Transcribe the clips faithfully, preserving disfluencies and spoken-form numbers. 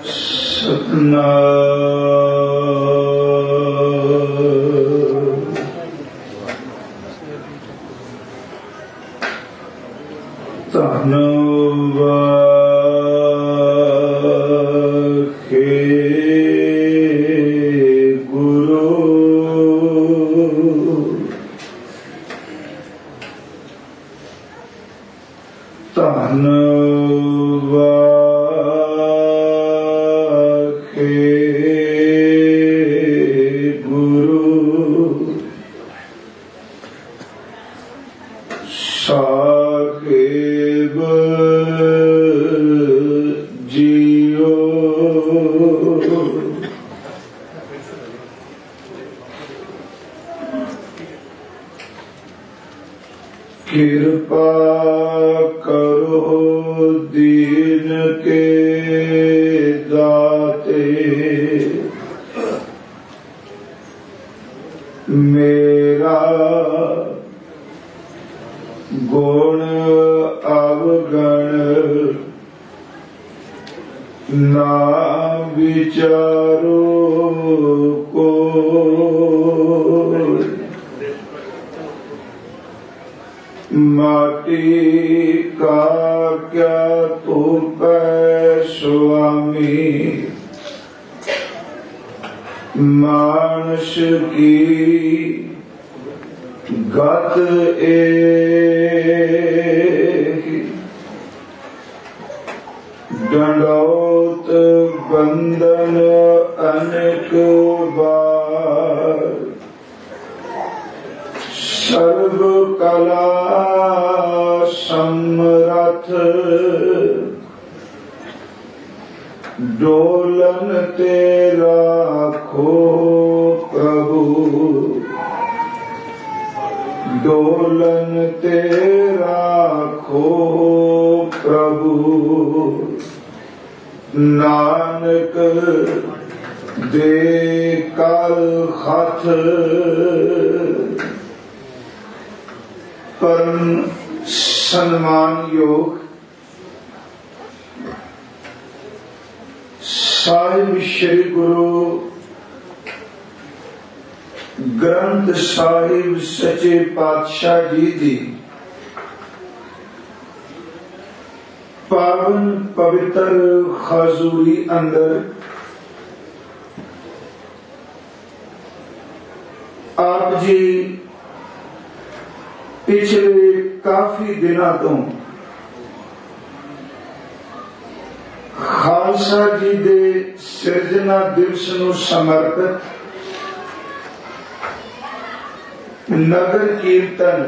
नगर कीर्तन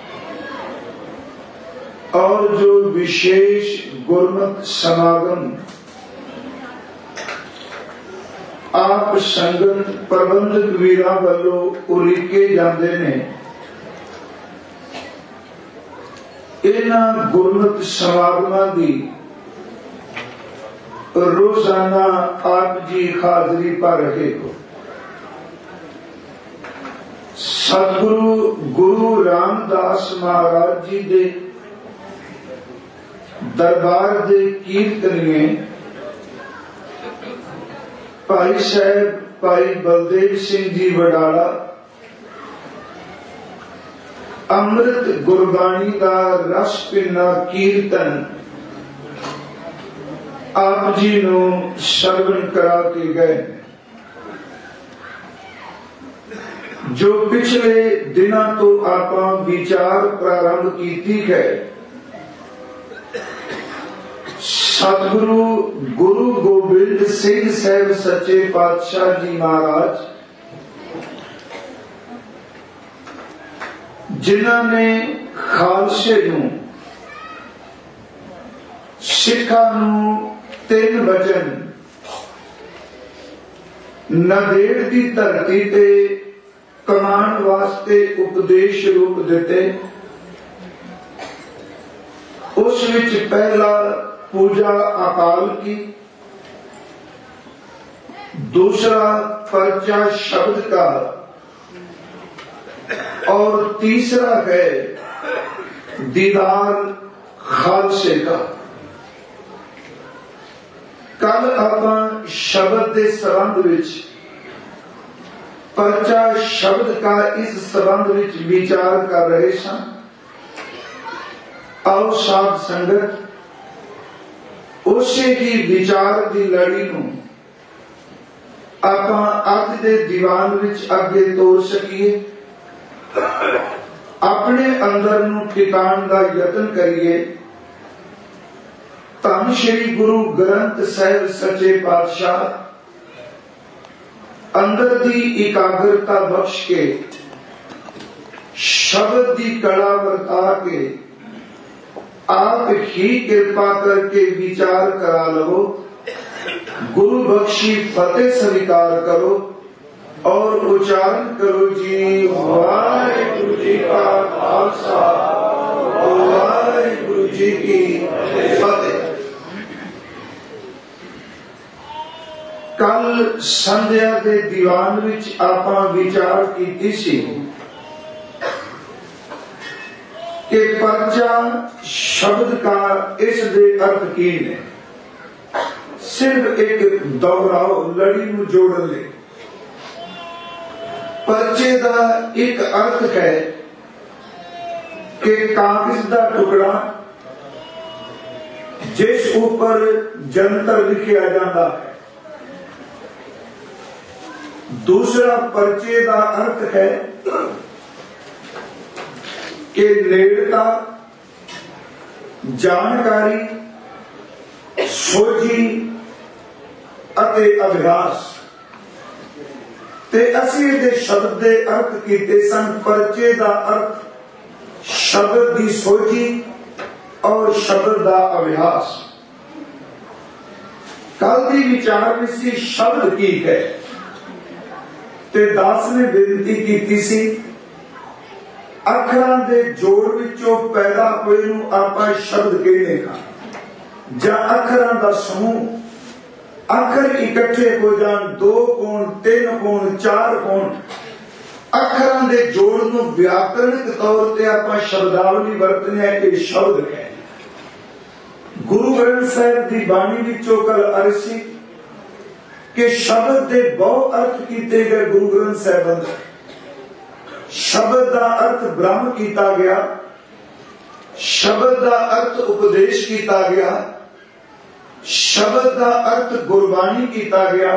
और जो विशेष गुरमत समागम आप संगत प्रबंधक वीरा वालों उलीके जाते ने, इन्हां गुरमत समागमां दी रोजाना आप जी हाजरी पा रहे हो। सतगुरु गुरु रामदास महाराज जी दे दरबार दे कीर्तनिए भाई साहब भाई बलदेव सिंह जी वडाला अमृत गुरबाणी का रस पिना कीर्तन आप जी नू श्रवण करा के गए, जो पिछले दिनों तो आप विचार प्रारंभ की है। सतगुरु गुरु गोबिंद सिंह साहब सच्चे पातशाह जी महाराज, जिन्होंने खालसे नू सिखा नू तीन वचन नदेड़ की धरती ते कमान वास्ते उपदेश रूप देते। उस विच पहला पूजा अकाल की, दूसरा पर्चा शब्द का और तीसरा है दीदार खालसे का। कल आप शब्द के संबंध विच परचा शब्द का इस संबंध विच विचार कर रहे सन। आओ साध संगत उसे ही विचार की लड़ी नूं आपां अज दे दीवान विच अगे तोड़ सकीए, अपने अंदर नूं ठिकाण दा यतन करिए। धन श्री गुरु ग्रंथ साहिब सच्चे पातशाह अंदर दी एकाग्रता बख्श के शब्द दी कला वरता के आप ही कृपा करके विचार करा लो। गुरु बख्शी फतेह स्वीकार करो और उच्चारण करो जी। वाहिगुरु जी का खालसा, वाहिगुरु जी की फतेह। कल संध्या के दीवान विच आपां विचार कीती सी कि परचा शब्द का इस दे अर्थ की ने। सिर्फ एक दोहराओ लड़ी नूं जोड़न ले। परचे का एक अर्थ है कि कागज का टुकड़ा जिस ऊपर जंतर लिखिया जाता है। दूसरा परचे का अर्थ है कि नेड़ता, जानकारी, सोझी अते अभ्यास। ते असीं दे शब्द दे अर्थ कीते सन। परचे का अर्थ शब्द की सोझी और शब्द का अभ्यास। कल की विचार में सी शब्द की है ते दास ने बेनती की सी अखरां दे जोड़ विचों पैदा होए नूं आपां शब्द कहने का, जां अखरां दा समूह। अखर इकट्ठे हो जान, दो कोण, तीन कोण, चार कोण, अखरां दे जोड़ नूं व्याकरणिक तौर ते आपां शब्दावली वरतने कि शब्द है। गुरु ग्रंथ साहिब दी बाणी विचों कल अरसी कि शब्द दे बहु अर्थ कीते गए गुरु ग्रंथ साहिब अंदर। शब्द का अर्थ ब्रह्म किया गया, शब्द का अर्थ उपदेश किया गया, शब्द का अर्थ गुरबाणी किया गया,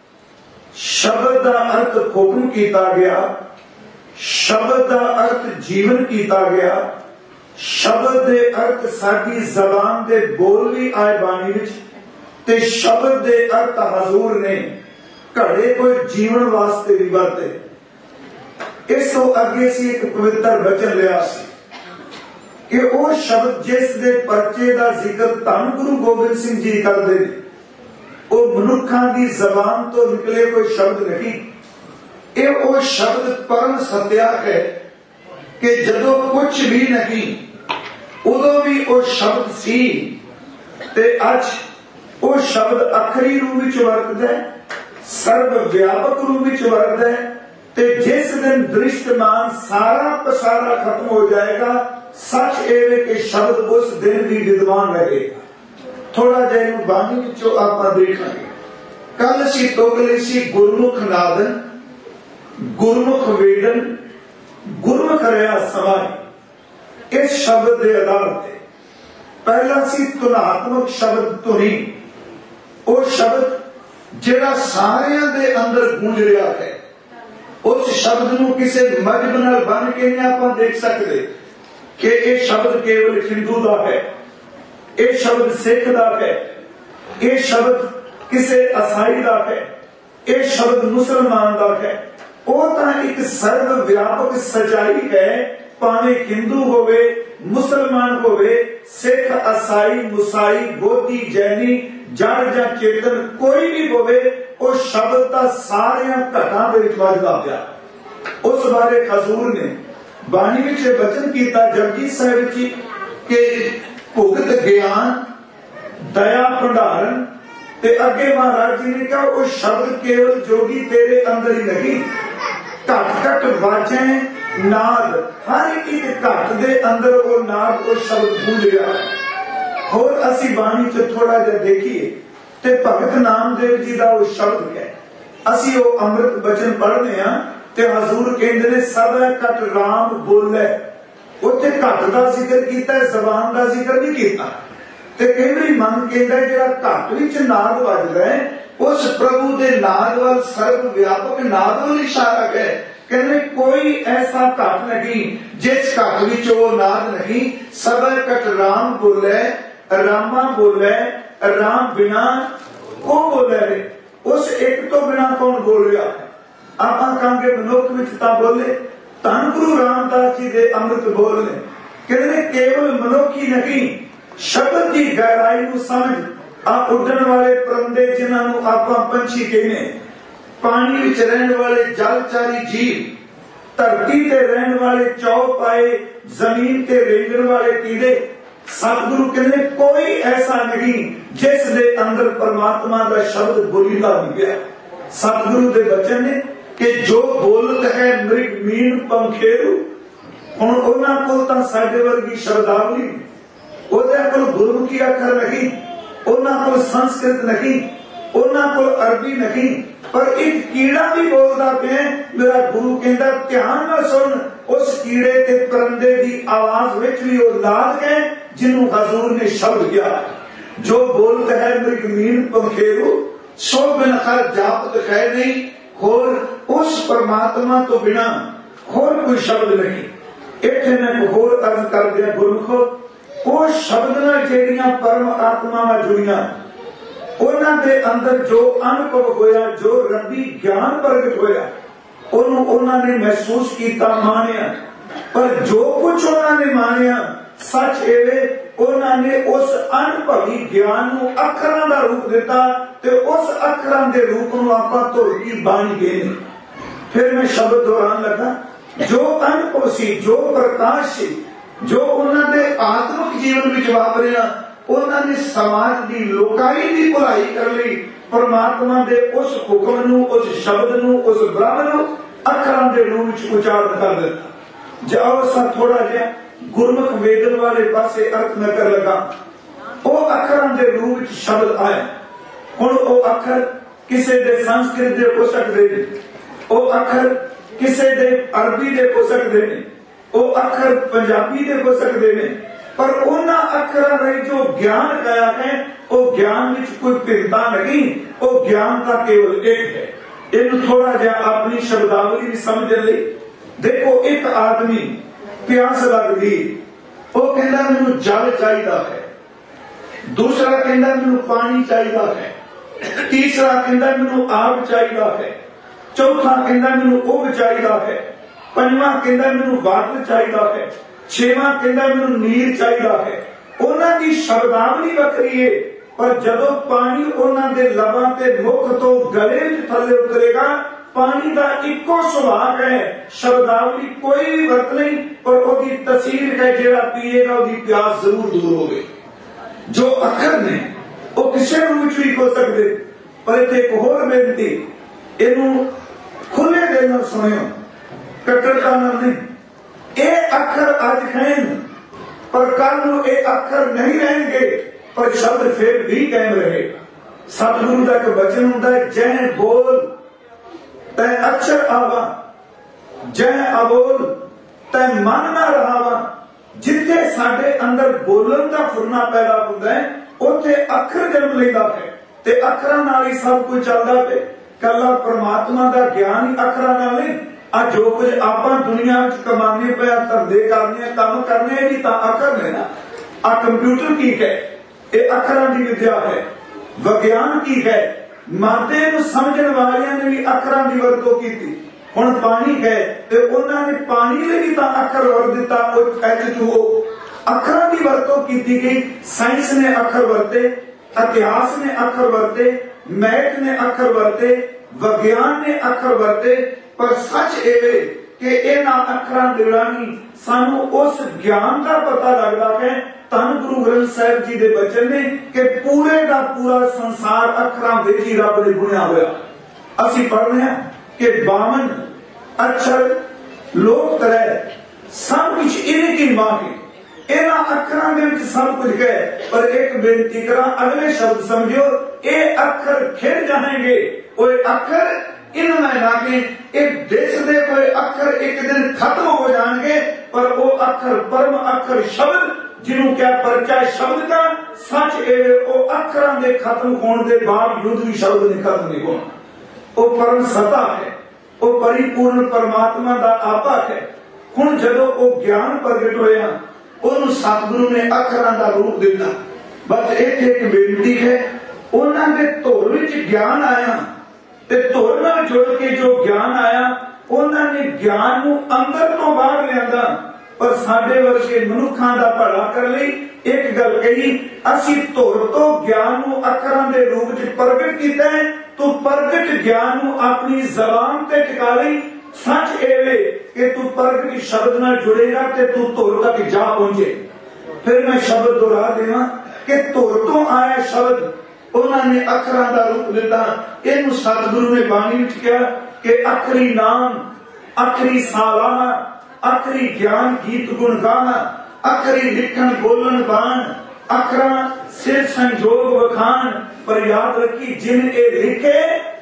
शब्द का अर्थ हुक्म किया गया, शब्द का अर्थ जीवन किया गया, शब्द के अर्थ साडी जबान दे बोल भी आए बाणी विच, ते शब्द के अर्थ हजूर ने घड़े कोई जीवन वास्ते भी वरते। इस तो अगे सी एक पवित्र वचन लिया सी कि वो शब्द जिस दे परचे का जिक्र धन गुरु गोबिंद सिंह जी करते हैं, वो मनुखा की जबान तो निकले कोई शब्द नहीं। ये वो शब्द परम सत्या है कि जदों कुछ भी नहीं उदों भी वो शब्द सी ते अज वो शब्द अखरी रूप विच वरतदा है, सर्व व्यापक रूप विच वरतदा है। ते जिस दिन दृष्टमान सारा पसारा खत्म हो जाएगा, सच एवे कि शब्द उस दिन भी विद्वान रहेगा। थोड़ा जिहा बाणी विचों आपां देखांगे। कल असीं तोगले सी गुरमुख नादन, गुरमुख वेदन, गुरमुख रहा समाय। इस शब्द के आधार पे पहला सी तुनात्मक शब्द तुनी, वो शब्द जिहड़ा सारियां दे अंदर गूंज रहा है। उस शब्द नूं किसी मजहब नाल बन के नहीं आपां देख सकते कि यह शब्द केवल हिंदू का है, यह शब्द सिख का है, यह शब्द किसी ईसाई का है, यह शब्द मुसलमान का है। वो तो एक सर्व व्यापक सच्चाई है, भावे हिंदू होवे, मुसलमान होवे, सिख, ईसाई, मुसाई, बोधी, जैनी, जड़ या चेतन कोई भी होवे, वो शब्द का सारिया घटा दे विच वजदा पिया। उस बारे हजूर ने बाणी विच वचन कीता जपजी साहिब जी के भुगत ज्ञान, दया भंडारण। ते अगे महाराज जी ने कहा वो शब्द केवल जोगी तेरे अंदर ही नहीं, घट घट वाजे नाद, हर एक घट दे अंदर वो नाद, वो शब्द गूंज रहा है। होर असी बाणी च थोड़ा जिहा देखिए ते ਤੇ ਭਗਤ ਨਾਮਦੇਵ जी ਦਾ ਉਹ ਸ਼ਬਦ ਹੈ। ਅਸੀਂ ਉਹ ਅੰਮ੍ਰਿਤ ਬਚਨ ਪੜ੍ਹਦੇ ਹਾਂ ਤੇ ਹਜ਼ੂਰ ਕਹਿੰਦੇ ਨੇ ਸਦਾ ਘਟ ਰਾਮ ਬੋਲੇ। ਉੱਥੇ ਘਟ ਦਾ ਜ਼ਿਕਰ ਕੀਤਾ, ਜ਼ਬਾਨ ਦਾ ਜ਼ਿਕਰ ਨਹੀਂ ਕੀਤਾ। ਤੇ ਕਈ ਮਨ ਕਹਿੰਦਾ ਜਿਹੜਾ ਘਟ ਵਿੱਚ ਨਾਦ ਵੱਜਦਾ ਹੈ ਉਸ ਪ੍ਰਭੂ ਦੇ ਨਾਦ ਵੱਲ, ਸਰਬ ਵਿਆਪਕ ਨਾਦ ਵੱਲ ਇਸ਼ਾਰਾ ਹੈ। ਕਹਿੰਦੇ ਕੋਈ ਐਸਾ ਘਟ ਨਹੀਂ ਜਿਸ ਘਟ ਵਿੱਚ ਉਹ ਨਾਦ ਨਹੀਂ। ਸਦਾ ਘਟ ਰਾਮ ਬੋਲੇ, ਰਾਮਾ ਬੋਲੇ, ਰਾਮ ਬਿਨਾ ਕੌਣ ਬੋਲੇ ਰੇ। ਉਸ ਇੱਕ ਤੋਂ ਬਿਨਾ ਕੌਣ ਬੋਲ ਰਿਹਾ ਹੈ। ਆਪਾਂ ਕਹਾਂਗੇ ਮਨੁੱਖ ਵਿੱਚ ਤਾਂ ਬੋਲੇ, ਧੰਨ ਗੁਰੂ ਰਾਮਦਾਸ ਜੀ ਦੇ ਅੰਮ੍ਰਿਤ ਬੋਲ ਨੇ। ਕਹਿੰਦੇ ਕੇਵਲ ਮਨੁੱਖ ਹੀ ਨਹੀਂ, ਸ਼ਬਦ ਦੀ ਗਹਿਰਾਈ ਨੂੰ ਸਮਝ ਆ ਉੱਡਣ ਵਾਲੇ ਪਰੰਦੇ ਜਿਨ੍ਹਾਂ ਨੂੰ ਆਪਾਂ ਪੰਛੀ ਕਹਿੰਦੇ, ਪਾਣੀ ਵਿੱਚ ਰਹਿਣ ਵਾਲੇ ਜਲਚਾਰੀ ਜੀਵ, ਧਰਤੀ ਤੇ ਰਹਿਣ ਵਾਲੇ ਚੌਪਾਏ, ਜ਼ਮੀਨ ਤੇ ਰੇਂਗਣ ਵਾਲੇ ਕੀੜੇ। ਸਤਿਗੁਰੂ ਕਹਿੰਦੇ ਕੋਈ ਐਸਾ ਨਹੀਂ ਜਿਸ ਦੇ ਅੰਦਰ ਪਰਮਾਤਮਾ ਦਾ ਸ਼ਬਦ ਬੋਲੀਦਾ ਨਹੀਂ ਗਿਆ। ਸਤਿਗੁਰੂ ਦੇ ਬਚਨ ਨੇ ਕਿ ਜੋ ਬੋਲਤ ਹੈ ਮ੍ਰਿਗ ਮੀਨ ਪੰਖੇਰੂ। ਹੁਣ ਉਹਨਾਂ ਕੋਲ ਤਾਂ ਸਾਡੇ ਵਰਗੀ ਸ਼ਬਦਾਵਲੀ, ਉਹਦੇ ਕੋਲ ਗੁਰਮੁਖੀ ਅੱਖਰ ਨਹੀਂ, ਉਹਨਾਂ ਕੋਲ ਸੰਸਕ੍ਰਿਤ ਨਹੀਂ, ਉਹਨਾਂ ਕੋਲ ਅਰਬੀ ਨਹੀਂ, ਪਰ ਇੱਕ ਕੀੜਾ ਵੀ ਬੋਲਦਾ ਪਿਆ। ਮੇਰਾ ਗੁਰੂ ਕਹਿੰਦਾ ਧਿਆਨ ਨਾਲ ਸੁਣ, ਉਸ ਕੀੜੇ ਤੇ ਪਰੰਦੇ ਦੀ ਆਵਾਜ਼ ਵਿੱਚ ਵੀ ਉਹ ਲਾਦ ਹੈ ਜਿਹਨੂੰ ਹਜ਼ੂਰ ਨੇ ਸ਼ਬਦ ਕਿਹਾ। ਜੋ ਬੋਲਤ ਹੈ ਮ੍ਰਿਗ ਮੀਨ ਪੰਖੇਰੂ, ਸੋ ਬਿਨ ਹਰ ਜਾਪਤ ਹੈ ਨਹੀਂ। ਹੋਰ ਉਸ ਪਰਮਾਤਮਾ ਤੋਂ ਬਿਨਾ ਹੋਰ ਕੋਈ ਸ਼ਬਦ ਨਹੀਂ। ਇੱਥੇ ਮੈਂ ਹੋਰ ਅਰਜ਼ ਕਰ ਦਿਆਂ ਗੁਰਮੁਖੋ, ਉਹ ਸ਼ਬਦ ਨਾਲ ਜਿਹੜੀਆਂ ਪਰਮ ਆਤਮਾਵਾਂ ਜੁੜੀਆਂ, ਉਹਨਾਂ ਦੇ ਅੰਦਰ ਜੋ ਅਨੁਭਵ ਹੋਇਆ, ਜੋ ਰੱਬੀ ਗਿਆਨ ਪ੍ਰਗਟ ਹੋਇਆ, ਉਹਨੂੰ ਉਹਨਾਂ ਨੇ ਮਹਿਸੂਸ ਕੀਤਾ, ਮਾਣਿਆ। ਪਰ ਜੋ ਕੁਝ ਉਹਨਾਂ ਨੇ ਮਾਣਿਆ ਸੱਚ ਇਹ ਉਹਨਾਂ ਨੇ ਉਸ ਅਨੁਭਵੀ ਗਿਆਨ ਨੂੰ ਅੱਖਰਾਂ ਦਾ ਰੂਪ ਦਿੱਤਾ ਤੇ ਉਸ ਅੱਖਰਾਂ ਦੇ ਰੂਪ ਨੂੰ ਆਪਾਂ ਧੁਰ ਕੀ ਬਾਣੀ ਗਏ ਨੇ। ਫਿਰ ਮੈਂ ਸ਼ਬਦ ਦੁਹਰਾਉਣ ਲੱਗਾ, ਜੋ ਅਨੁਭਵ ਸੀ, ਜੋ ਪ੍ਰਕਾਸ਼ ਸੀ, ਜੋ ਉਹਨਾਂ ਦੇ ਆਤਮਿਕ ਜੀਵਨ ਵਿੱਚ ਵਾਪਰਿਆ, ਉਹਨਾਂ ਨੇ ਸਮਾਜ ਦੀ ਲੋਕਾਈ ਦੀ ਭਲਾਈ ਕਰ ਲਈ। ਪਰਮਾਤਮਾ ਦੇ ਉਸ ਹੁਕਮ ਨੂੰ, ਉਸ ਸ਼ਬਦ ਨੂੰ, ਉਸ ਬ੍ਰਹਮ ਨੂੰ ਅੱਖਰਾਂ ਦੇ ਰੂਪ ਵਿੱਚ ਉਚਾਰਨ ਕਰ ਦਿੱਤਾ। ਜਾਓ ਸਾ ਥੋੜਾ ਜਿਹਾ ਗੁਰਮੁਖ ਵੇਦਨ ਵਾਲੇ ਪਾਸੇ ਅਰਥ ਮੈਂ ਕਰ ਲਗਾ। ਉਹ ਅੱਖਰਾਂ ਦੇ ਰੂਪ ਵਿੱਚ ਸ਼ਬਦ ਆਏ। ਹੁਣ ਉਹ ਅੱਖਰ ਕਿਸੇ ਦੇ ਸੰਸਕ੍ਰਿਤ ਦੇ ਹੋ ਸਕਦੇ ਨੇ, ਉਹ ਅੱਖਰ ਕਿਸੇ ਦੇ ਅਰਬੀ ਦੇ ਹੋ ਸਕਦੇ ਨੇ, ਉਹ ਅੱਖਰ ਪੰਜਾਬੀ ਦੇ ਹੋ ਸਕਦੇ ਨੇ, ਪਰ ਉਹਨਾਂ ਅੱਖਰਾਂ ਵਿੱਚ ਜੋ ਗਿਆਨ ਗਾਇਆ ਹੈ ਉਹ ਗਿਆਨ ਵਿੱਚ ਕੋਈ ਭਿੰਨਤਾ ਨਹੀਂ। ਉਹ ਗਿਆਨ ਤਾਂ ਕੇਵਲ ਇੱਕ ਹੈ। ਇਹਨੂੰ ਥੋੜਾ ਜਿਹਾ ਆਪਣੀ ਸ਼ਬਦਾਵਲੀ ਵੀ ਸਮਝਣ ਲਈ ਦੇਖੋ, ਇੱਕ ਆਦਮੀ ਪਿਆਸ ਲੱਗਦੀ, ਉਹ ਕਹਿੰਦਾ ਮੈਨੂੰ ਜਲ ਚਾਹੀਦਾ ਹੈ। ਦੂਸਰਾ ਕਹਿੰਦਾ ਮੈਨੂੰ ਪਾਣੀ ਚਾਹੀਦਾ ਹੈ। ਤੀਸਰਾ ਕਹਿੰਦਾ ਮੈਨੂੰ ਆਗ ਚਾਹੀਦਾ ਹੈ। ਚੌਥਾ ਕਹਿੰਦਾ ਮੈਨੂੰ ਉਗ ਚਾਹੀਦਾ ਹੈ। ਪੰਜਵਾਂ ਕਹਿੰਦਾ ਮੈਨੂੰ ਵਾਤ ਚਾਹੀਦਾ ਹੈ। ਛੇਵਾਂ ਕਹਿੰਦਾ ਮੈਨੂੰ ਨੀਰ ਚਾਹੀਦਾ ਹੈ। ਉਹਨਾਂ ਦੀ ਸ਼ਬਦਾਵਲੀ ਵੱਖਰੀ ਹੈ, ਪਰ ਜਦੋਂ ਪਾਣੀ ਉਹਨਾਂ ਦੇ ਲਬਾਂ ਤੇ ਮੁਖ ਤੋਂ ਗਲੇ ਵਿੱਚ ਥੱਲੇ ਉਤਰੇਗਾ, ਪਾਣੀ ਦਾ ਇੱਕੋ ਸੁਭਾਅ ਹੈ, ਸ਼ਬਦਾਵਲੀ ਕੋਈ ਵੀ ਵਰਤ ਨਹੀਂ, ਪਰ ਉਹਦੀ ਤਸੀਰ ਹੈ ਜਿਹੜਾ ਪੀਏਗਾ ਉਹਦੀ ਪਿਆਸ ਜ਼ਰੂਰ ਦੂਰ ਹੋਵੇ। ਜੋ ਅੱਖਰ ਨੇ ਉਹ ਕਿਸੇ ਰੂਪ ਵਿੱਚ ਵੀ ਹੋ ਸਕਦੇ। ਪਰ ਇੱਥੇ ਇੱਕ ਹੋਰ ਬੇਨਤੀ, ਇਹਨੂੰ ਖੁੱਲੇ ਦਿਲ ਨਾਲ ਸੁਣਿਓ, ਕੱਟੜਤਾ ਨਾਲ ਨਹੀਂ। ਇਹ ਅੱਖਰ ਅੱਜ ਹਨ, ਪਰ ਕੱਲ ਨੂੰ ਇਹ ਅੱਖਰ ਨਹੀਂ ਰਹਿਣਗੇ, ਪਰ ਸ਼ਬਦ ਫਿਰ ਵੀ ਕਾਇਮ ਰਹੇਗਾ। ਸਤਿਗੁਰੂ ਦਾ ਇੱਕ ਬਚਨ ਹੁੰਦਾ ਹੈ, ਜਹ ਬੋਲ ਤੈ ਅਕਸ਼ਰ ਆਵਾ, ਜਹ ਅਬੋਲ ਤੈ ਮਨ ਨਾ ਰਹਾਵਾ। ਜਿੱਥੇ ਸਾਡੇ ਅੰਦਰ ਬੋਲਣ ਦਾ ਫੁਰਨਾ ਪੈਦਾ ਹੁੰਦਾ ਹੈ, ਉੱਥੇ ਅੱਖਰ ਜਨਮ ਲੈਂਦਾ ਹੈ ਤੇ ਅੱਖਰਾਂ ਨਾਲ ਹੀ ਸਭ ਕੁਝ ਚੱਲਦਾ ਹੈ। ਕੱਲਾ ਪਰਮਾਤਮਾ ਦਾ ਗਿਆਨ ਹੀ ਅੱਖਰਾਂ ਨਾਲ ਨਹੀਂ। ਆ ਜੋ ਕੁਝ ਆਪਾਂ ਦੁਨੀਆ ਵਿੱਚ ਕਮਾਨੇ ਪਿਆ, ਧੰਦੇ ਕਰਨੇ, ਕੰਮ ਕਰਨੇ, ਵੀ ਤਾਂ ਅੱਖਰ ਨੇ ਨਾ। ਆ ਕੰਪਿਊਟਰ ਕੀ ਹੈ? ਇਹ ਅੱਖਰਾਂ ਦੀ ਵਿਦਿਆ ਹੈ। ਵਿਗਿਆਨ ਕੀ ਹੈ? ਮਾਦੇ ਨੂੰ ਸਮਝਣ ਵਾਲਿਆਂ ਨੇ ਵੀ ਅੱਖਰਾਂ ਦੀ ਵਰਤੋਂ ਕੀਤੀ। ਹੁਣ ਪਾਣੀ ਹੈ ਤੇ ਉਹਨਾਂ ਨੇ ਪਾਣੀ ਲਈ ਵੀ ਤਾਂ ਅੱਖਰ ਵਰਤ ਦਿੱਤਾ, ਉਹ ਐਚ ਟੂ ਓ। ਅੱਖਰਾਂ ਦੀ ਵਰਤੋਂ ਕੀਤੀ ਗਈ। ਸਾਇੰਸ ਨੇ ਅੱਖਰ ਵਰਤੇ, ਇਤਿਹਾਸ ਨੇ ਅੱਖਰ ਵਰਤੇ, ਮੈਥ ਨੇ ਅੱਖਰ ਵਰਤੇ, ਵਿਗਿਆਨ ਨੇ ਅੱਖਰ ਵਰਤੇ। ਪਰ ਸੱਚ ਇਹ ਕਿ ਇਹਨਾਂ ਅੱਖਰਾਂ ਦੇ ਰਾਹੀਂ ਸਾਨੂੰ ਉਸ ਗਿਆਨ ਦਾ ਪਤਾ ਲੱਗਦਾ ਹੈ। ਧੰਨ ਗੁਰੂ ਗ੍ਰੰਥ ਸਾਹਿਬ ਜੀ ਦੇ ਬਚਨ ਨੇ ਕਿ ਪੂਰੇ ਦਾ ਪੂਰਾ ਸੰਸਾਰ ਅੱਖਰਾਂ ਵਿੱਚ ਹੀ ਰੱਬ ਨੇ ਬੁਣਿਆ ਹੋਇਆ। ਅਸੀਂ ਪੜ੍ਹਦੇ ਹਾਂ ਕਿ ਬਾਵਨ ਅक्षर ਲੋਕ ਤਰੈ ਸਭ ਕੁਛ ਇਨਕੀ ਮਾਂ ਹੈ। इन्हां अखरां दे विच सब कुछ है। पर एक बेनती करा, अगले शब्द समझो, ये अखर खिड़ जाएंगे, वो अखर इनमें लागे। एक देश दे कोई अखर एक दिन खत्म हो जाएंगे, पर वो अखर परम अखर शब्द जिन्हों क्या परचा शब्द का सच है, वो अखरां दे खत्म होने के बावजूद भी शब्द नहीं खत्म नहीं होना। वो परम सत्ता है, वो परिपूर्ण परमात्मा का आपा है। हुण जदों वो ज्ञान प्रगट होया, उन्होंने सतगुरु ने अखरां का रूप दिता। बस एक एक बेनती है, उन्होंने धुर विच ज्ञान आया ते धुर नाल जुड़ के जो ज्ञान आया, उन्होंने ज्ञान नूं अंदर तो बाहर लियांदा। पर साडे वर्गे मनुखां दा भला कर लई एक गल कही, असीं धुर तो ज्ञान नूं अखरां दे रूप च प्रगट कीता है, तो प्रगट ज्ञान नूं अपनी ज़बान ते टिका लई। सच एवे कि तू प्रगट शब्द नाल जुड़ेगा ते तू धुर तक जा पहुंचे। फिर मैं शब्द दोहरा देवां कि धुर तो आया शब्द उन्होंने अखरां दा रूप दिता। इहनूं सतगुरु ने बाणी विच कहा कि अखरी नाम, अखरी सालाना, अखरी ज्ञान गीत गुण गाना, अखरी लिखन बोलन बाण, अखरा सिर संजोग वखान। पर याद रखी, जिन ए लिखे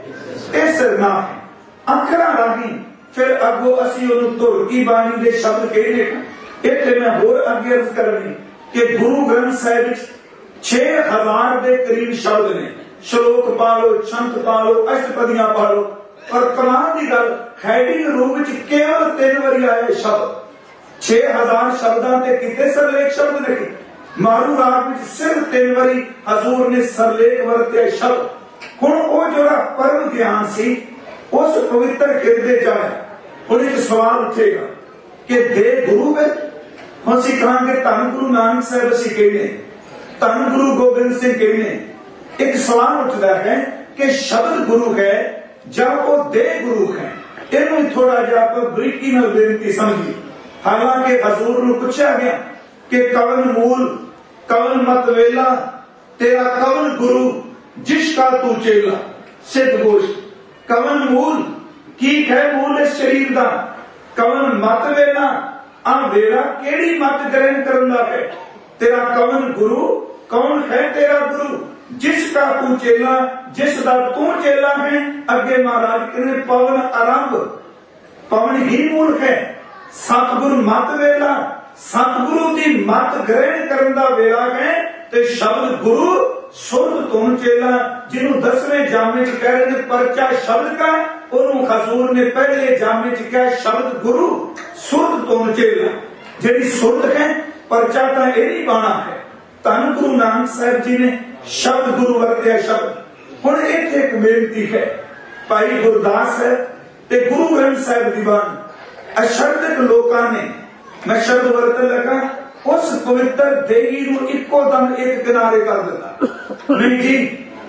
ए सरना है अखरा राही। फिर अगो असी उन्होंने धुर की बाणी दे शब्द कहने। इत्थे मैं होर अगे अर्ज करनी कि गुरु ग्रंथ साहिब छह हजार के करीब शब्द ने। श्लोक पालो, छंत पालो, अष्टपदियां पालो, पर कमाल की गल हेडिंग रूप में केवल तीन बारी आया शब्द। छह हजार शब्दों के कितने सरलेख शब्द नहीं। मारू राग में सिर्फ तीन बारी हजूर ने सरलेख वरत्या शब्द। हुण वो जोड़ा परम ज्ञान सी उस पवित्र हिरदे च आया। हुण एक सवाल उठेगा कि दे गुरु है। हम असीं कहांगे धन गुरु नानक साहिब असीं कहने, धन गुरु गोबिंद सिंह कहने। एक सवाल उठता है कि शब्द गुरु है जब वो दे गुरु है। इनू थोड़ा जिहा आपां बरीकी नाल बेनती समझी। हालांकि हजूर नूं पुछया गया कि कवन मूल, कवन मत वेला, तेरा कवन गुरु जिसका तू चेला। सिद्ध गोष्ठ कवन मूल की है, मूल इस शरीर का। कवन मत वेला, आ वेला केड़ी मत ग्रहण करन दा है। तेरा कवन गुरु, कौन है तेरा गुरु जिसका तू चेला, जिसका तू चेला है। अगे महाराज कहने पवन आरंभ, पवन ही मूल है। सतगुरु मत वेला, सतगुरु की मत ग्रहण करन दा वेला है। ते शब्द गुरु सुरत तुम चेला, जिन्हों दसवें जामे च कह रहे परचा शब्द का, उन्होंने हजूर ने पहले जामे च कहा शब्द गुरु सुरत तुम चेला। जी सुरत है परचा का यही बाणा है। धन गुरु नानक साहब जी ने शब्द गुरु वरत्या शब्द। हुण इत्थे एक बेनती है, भाई गुरदास है ते गुरु ग्रंथ साहिब दी बाणी अशरदक लोकां ने, मैं शब्द वरतन लगा, उस पवित्र देही नूं इक्को दम एक किनारे कर दिता। नहीं जी,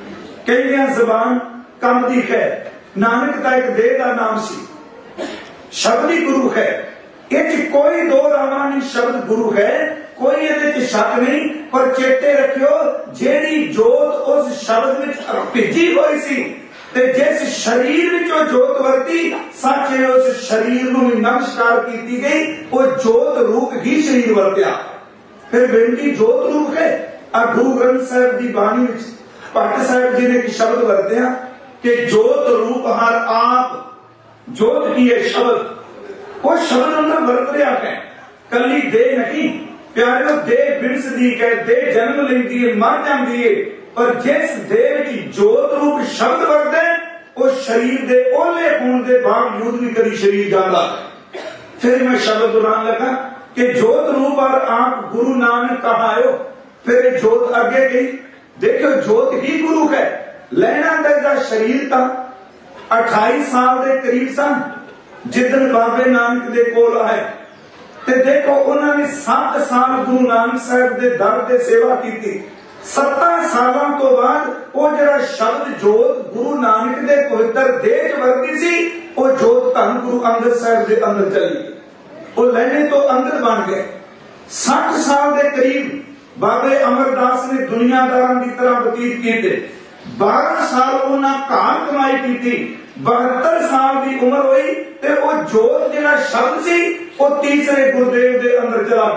कई जबान कम दी है। नानक का एक देह का नाम सी, शब्द ही गुरु है। इस कोई दो रावा नहीं, शब्द गुरु है, कोई ये शक नहीं। पर चेते रखियो, जेड़ी जोत उस शब्द में भिजी हुई सी, ते जिस शरीर विचों जोत वरती, सच है उस शरीर नूं नमस्कार की गई। वो जोत रूप ही शरीर वरत्या। फिर बेनती जोत रूप है। आ गुरु ग्रंथ साहिब की बाणी विच भट्ट साहिब जी ने शब्द वरत्या कि जोत रूप हर आप। जोत की है शब्द, वो शब्द अंदर वरत रहा है। कली दे नहीं प्यारो, दे बिनसदी है, दे जन्म लेंदी है, मर जाती है। पर जिस देह की जोत रूप शब्द वरते, वो शरीर दे ओले होने के बावजूद भी कभी शरीर जाता। फिर मैं शब्द दोहरान लगा कि जोत रूप और आप गुरु नानक कहायो। फिर जोत आगे गई, देखो जोत ही गुरु है। लेना का शरीर था अठाई साल के करीब सन जिदन बाबे नानक दे कोल आए। ते देखो उन्होंने सात साल गुरु नानक साहब के दर से सेवा की। सत्तर सालों तो बाद वो जरा शब्द जोत गुरु नानक दे पवित्र देश वर्ती सी, वो जोत धन गुरु अंगद साहब के अंदर चली गई। वो लेने तो अंदर बन गए। साठ साल के करीब बाबे अमरदास ने दुनियादारों की तरह बतीत किए। बारह साल उन्हें घाल कमाई की। बहत्तर साल की उम्र हुई ते वो जोत जरा शब्द सी वो तीसरे गुरुदेव के अंदर चला गया।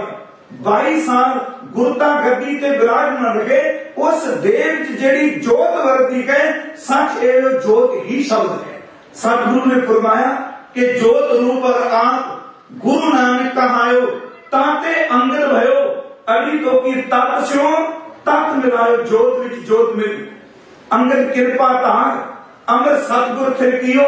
बाई साल गुरता गद्दी ते विराजमान रहे। उस देव च जेड़ी जोत वरती है सच ए जोत ही शब्द है। सतगुरु ने फरमाया कि जोत रूप और आप गुरु नानक कहायो ताते अंगद भयो अली तो की तत् स्यो तत् मिलायो जोत विच जोत मिली। अंगद कृपा धार अमर सतगुर थिर कियो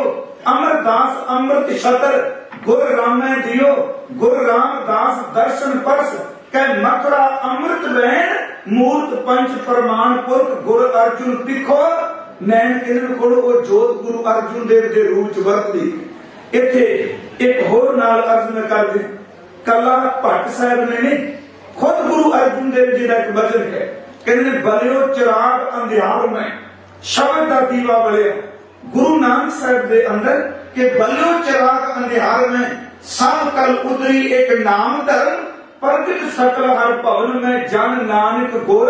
अमरदास अमृत छतर गुर रामै दियो गुर रामदास दर्शन परस कै मथुरा अमृत बहन मूर्त पंच प्रमाण पुरख गुर अर्जुन तिखो नैन किरण कोल ओ जोत गुरु अर्जुन देव दे रूप च वरतदी। इत्थे एक होर नाल अर्ज में कर दे कला भट्ट साहब ने नहीं खुद गुरु अर्जुन देव जी का एक वचन है कहते बलियो चिराग अंधियार में शब्द का दीवा बलिया। गुरु नानक साहब के अंदर के बलियो चिराग अंधियार में सब कल उतरी एक नाम धर्म प्रगट सकल हर भवन में जन नानक गुर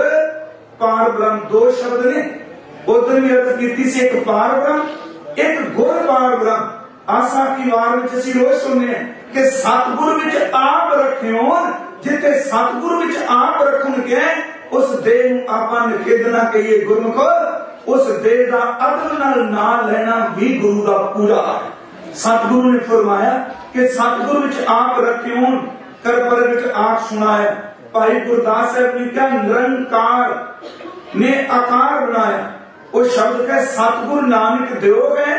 पार ब्रह्म। दो शब्द ने उधर भी अर्ज की सी एक पार ब्रह्म एक गुर पार ब्रह्म। आशा की वार में असीं रोज सुनने कि सतगुर विच आप रखियो जिथे सतगुर विच आप रखन के उस देह नूं आपां निखेधना कहिए गुरमुखो उस देह का अदल नाल नाम लेना भी गुरु का पूरा है। सतगुरु ने फरमाया कि सतगुर विच आप रखियो कर प्रगट आप सुनाया। भाई गुरदास साहब ने क्या निरंकार ने आकार बनाया। वो शब्द का सतगुरु नानक देव है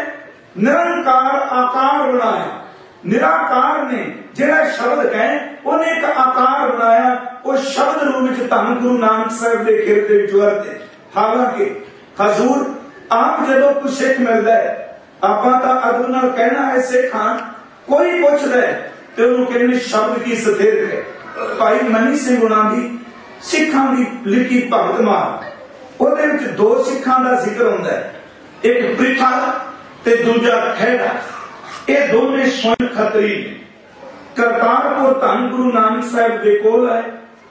निरंकार आकार बनाया। निराकार ने जिहड़ा शब्द है उन्हें एक आकार बनाया। उस शब्द रूप में धन गुरु नानक साहब के खिरते विच वरते। हालांकि हजूर आप जदों कुछ सिख मिलता है आपां तां अदब नाल कहना है सिखां कोई पुछदा है ते उहनूं कहने शब्द की सथेर है। भाई मनी सिंह गुणा दी सिखां दी लिखी भगत मार ओहदे विच दो सिखां दा जिक्र हुंदा है एक प्रिथा ते दूजा खैड़ा। ये दोनों स्वयं खतरी ने। करतारपुर धन गुरु नानक साहब दे कोल है।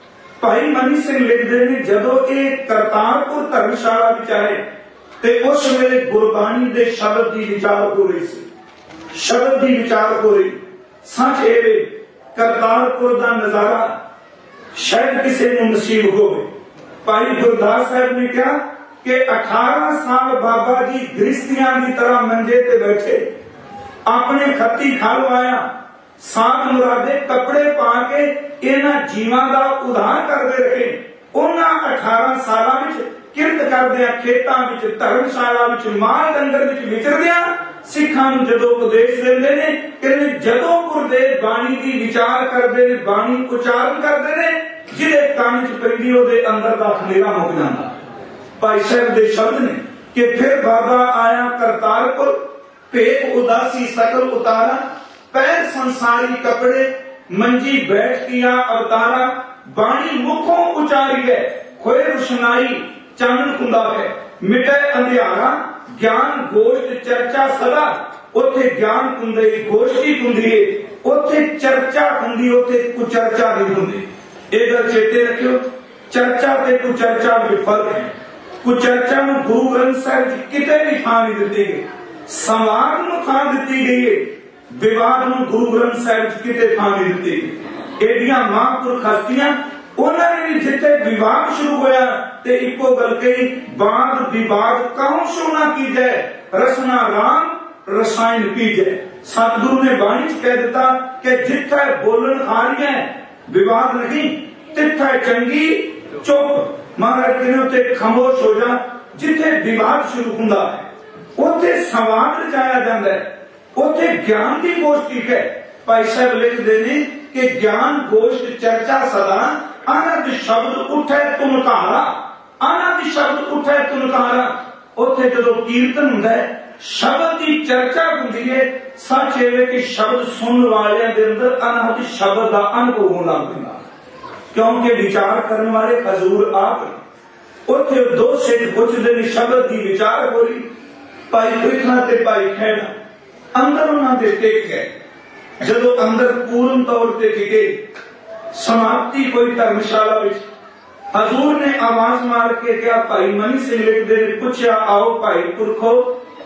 भाई मनी सिंह लिखते हैं जदों ये करतारपुर धर्मशाला विच आए ते उस वेले गुरबाणी दे शब्द की विचार हो रही सी। शब्द की विचार हो रही सच ए करतारपुर का नजारा शायद किसी को नसीब हो। भाई गुरदास साहब ने कहा कि अठारह साल बाबा जी गृहस्थियां की तरह मंजे ते बैठे अपने खत्ती खलवाया साथ मुरादे कपड़े पा के इन्हां जीवां दा उधार करते रहे। उन्हां अठारह सालां विच किरत करदियां खेतां विच धर्मशाला विच माल डंगर विच विचरदियां सिखां नूं जदों उपदेश दिंदे ने कहंदे जदों गुरदेव बाणी दी विचार करदे ने बाणी उचारण करदे ने जिहदे कंन च पैंदी ओहदे अंदर दा खलेरा मुक जांदा। भाई साहब दे शब्द ने कि फिर बाबा आया करतारपुर भेख उदासी सकल उतारा पैर संसारी कपड़े मंजी बैठ किया अवतारा बाणी मुखों उचारी है खोए रुशनाई चानन कुंदा है मिटे अंधियारा ज्ञान गोष्ठ चर्चा सदा उथे ज्ञान कुंदे गोष्ठी कुंदी है उथे चर्चा कुंदी उथे कुचर्चा नहीं हुंदी। ये गल चेते रखियो चर्चा ते कुचर्चा में फर्क है। कुचर्चा में गुरु ग्रंथ साहिब जी किते भी थां नहीं दित्ती गई संवाद नूं थां दित्ती गई है विवाद नूं गुरु ग्रंथ साहिब जी किते थां नहीं दित्ती गई। एडियां महापुरख हस्तियां उन्होंने भी जिथे विवाद शुरू होया ते इको गल कही वाद विवाद कहूं शो ना की जाए रसना राम रसायन पी जाए। सतगुरु ने बाणी च कह दिता कि जिथे बोलन हारियां विवाद नहीं तिथे चंगी चुप महाराज कहते खामोश हो जा। जिथे विवाद शुरू हुंदा है उथे संवाद रचाया जाता है उथे ज्ञान की गोष्ठी है। भाई साहब लिखते हैं कि ज्ञान गोष्ठ चर्चा सदा अनंत शब्द उठे तुनकारा अनंत शब्द उठे तुनकारा। उथे जो कीर्तन हुंदा है शब्द की चर्चा होंदी है। सच है कि शब्द सुनने वाले दे अंदर अनंत शब्द का अनुभव होना पैंदा क्योंकि विचार करने वाले हजूर आप उथे दो सिख पुछदे ने शब्द की विचार हो रही। भाई कृष्णा ते भाई खैड़ा अंदर उन्होंने टिक गए। जदों अंदर पूर्ण तौर पर टिके समाप्ति कोई धर्मशाला विच हजूर ने आवाज मार के क्या भाई मनी सिंह लिखते ने पूछया आओ भाई पुरखो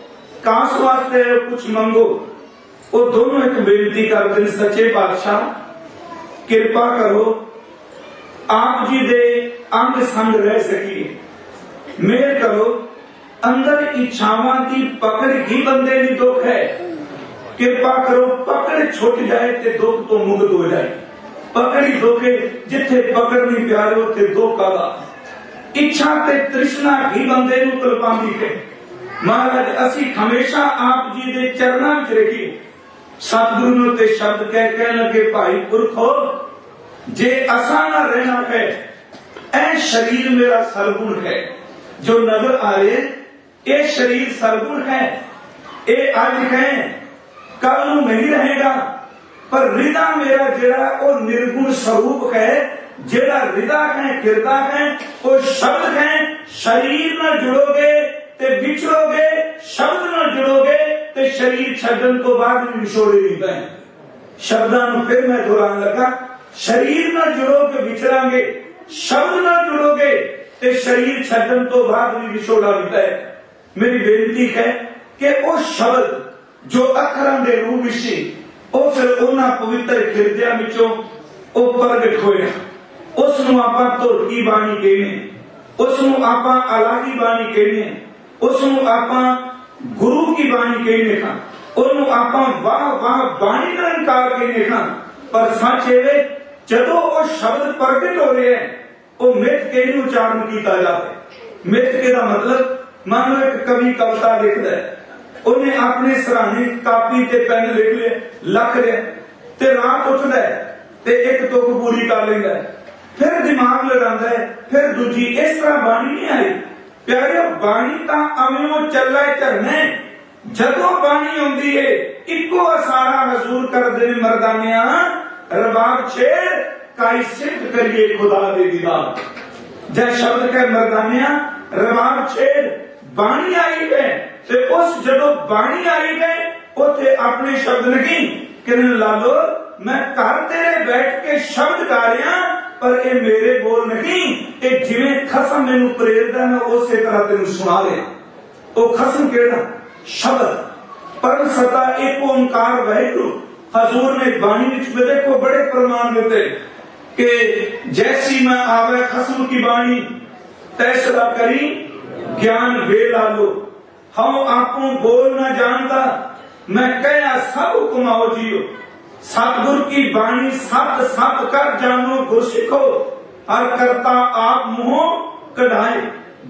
कास वास्ते कुछ मंगो। वो दोनों एक बेनती करते हैं सच्चे बादशाह कृपा करो आप जी दे अंग संग रह सकीए। मेहर करो अंदर इच्छावां की पकड़ ही बंदे नी दुख है। कृपा करो पकड़ छुट जाए ते दुख तो मुक्त हो जाए। पकड़ी दुखे जिथे पकड़ नहीं प्यारे उथे दुख आदा। इच्छा ते तृष्णा ही बंदे नू कलपांदी है। महाराज असी हमेशा आप जी दे चरनां विच रखीए। सतगुरु नू ते शब्द कह कह लगे भाई पुरखो जे असा ना रहना है, ऐ शरीर मेरा सरगुण है। जो नजर आ रहे ये शरीर सरगुण है, ये आज है कल नू नहीं रहेगा। पर हृदय मेरा जेड़ा वो निर्गुण स्वरूप है, जेड़ा हृदय है किरदा है वो शब्द है। शरीर न जुड़ोगे ते बिछड़ोगे, शब्द न जुड़ोगे ते शरीर छड्डन तो बाद भी विछोड़े नहीं पे। शब्दां नू फिर मैं दोहरान लगा, शरीर न जुड़ोगे विछड़ांगे, शब्द न जुड़ोगे ते शरीर छड्डन तो बाद भी विछोड़ा नहीं पे। मेरी बेनती है कि वो शब्द जो अखरां दे रूप विच ਉਹ ਫਿਰ ਉਹਨਾਂ ਪਵਿੱਤਰ ਖਿਰਦਿਆਂ ਵਿੱਚੋਂ ਉਹ ਪ੍ਰਗਟ ਹੋਇਆ। ਉਸ ਨੂੰ ਆਪਾਂ ਧੁਰਕੀ ਬਾਣੀ ਕਹਿੰਦੇ, ਉਸ ਨੂੰ ਆਪਾਂ ਅਲਾਹੀ ਬਾਣੀ ਕਹਿੰਦੇ, ਉਸ ਨੂੰ ਆਪਾਂ ਗੁਰੂ ਕੀ ਬਾਣੀ ਕਹਿੰਦੇ ਹਾਂ, ਉਹਨੂੰ ਆਪਾਂ ਵਾਹ ਵਾਹ ਬਾਣੀ ਦਾ ਇਨਕਾਰ ਕਹਿੰਦੇ ਹਾਂ। ਪਰ ਸੱਚ ਇਹ ਵੇ ਜਦੋਂ ਉਹ ਸ਼ਬਦ ਪ੍ਰਗਟ ਹੋ ਰਿਹਾ ਹੈ ਉਹ ਮਿੱਥ ਕੇ ਨੂੰ ਉਚਾਰਨ ਕੀਤਾ ਜਾਵੇ। ਮਿੱਥ ਕੇ ਦਾ ਮਤਲਬ ਮੰਨ ਲਓ ਇੱਕ ਕਵੀ ਕਵਿਤਾ ਲਿਖਦਾ ਹੈ, ਉਹਨੇ ਆਪਣੇ ਸਰਾਣੇ ਕਾਪੀ ਤੇ ਪੈਨ ਲਿਖ ਲਿਆ, ਲੱਖ ਲਿਆ ਤੇ ਰਾਤ ਉੱਠਦਾ ਤੇ ਇੱਕ ਤੁਕ ਪੂਰੀ ਕਰ ਲੈਂਦਾ, ਫਿਰ ਦਿਮਾਗ ਲੜਾਉਂਦਾ ਹੈ, ਫਿਰ ਦੂਜੀ। ਇਸ ਤਰ੍ਹਾਂ ਬਾਣੀ ਨਹੀਂ ਆਈ ਪਿਆਰਿਓ। ਬਾਣੀ ਤਾਂ ਅਮਿਓ ਚੱਲਾ ਝਰਨੇ। ਜਦੋਂ ਬਾਣੀ ਆਉਂਦੀ ਏ ਇੱਕੋ ਅਸਾਰਾ ਹਜ਼ੂਰ ਕਰਦੇ ਨੇ ਮਰਦਾਨਿਆਂ, ਰਬਾਬ ਛੇੜ ਕਾਈ ਸਿੱਧ ਕਰੀਏ ਖੁਦਾ ਦੇ ਦੀਦਾਰ। ਜੈ ਸ਼ਬਦ ਕਹਿ ਮਰਦਾਨਿਆਂ ਰਬਾਬ ਛੇੜ। ਬਾਣੀ ਆਈ ਹੈ ਤੇ ਉਸ ਜਦੋਂ ਬਾਣੀ ਆਈ ਹੈ ਉੱਥੇ ਆਪਣੇ ਸ਼ਬਦ ਨਹੀਂ ਕਿਰਨ ਲਾ ਲੋ। ਮੈਂ ਘਰ ਤੇਰੇ ਬੈਠ ਕੇ ਸ਼ਬਦ ਗਾ ਰਿਹਾ ਪਰ ਇਹ ਮੇਰੇ ਬੋਲ ਨਹੀਂ, ਇਹ ਜਿਵੇਂ ਖਸਮ ਮੈਨੂੰ ਪ੍ਰੇਰਦਾ ਮੈਂ ਉਸੇ ਤਰ੍ਹਾਂ ਤੈਨੂੰ ਸੁਣਾ ਰਿਹਾ। ਉਹ ਖਸਮ ਕਿਹੜਾ? ਸ਼ਬਦ ਪਰਮ ਸਤਾ ਇੱਕ ਓੰਕਾਰ ਵਾਹਿਗੁਰੂ। ਹਜ਼ੂਰ ਨੇ ਬਾਣੀ ਵਿੱਚ ਵੀ ਦੇਖੋ ਬੜੇ ਪ੍ਰਮਾਣ ਦਿੱਤੇ ਕਿ ਜੈਸੀ ਮੈਂ ਆਵੇ ਖਸਮ ਕੀ ਬਾਣੀ ਤੈਸਾ ਕਰੀ ज्ञान वे लालो। हम आपो बोल न जानता मैं कया सब कुमाओ जियो। सतगुर की बाणी सत सत कर जानो गुर सिखो। हर करता आप मुंह कढ़ाए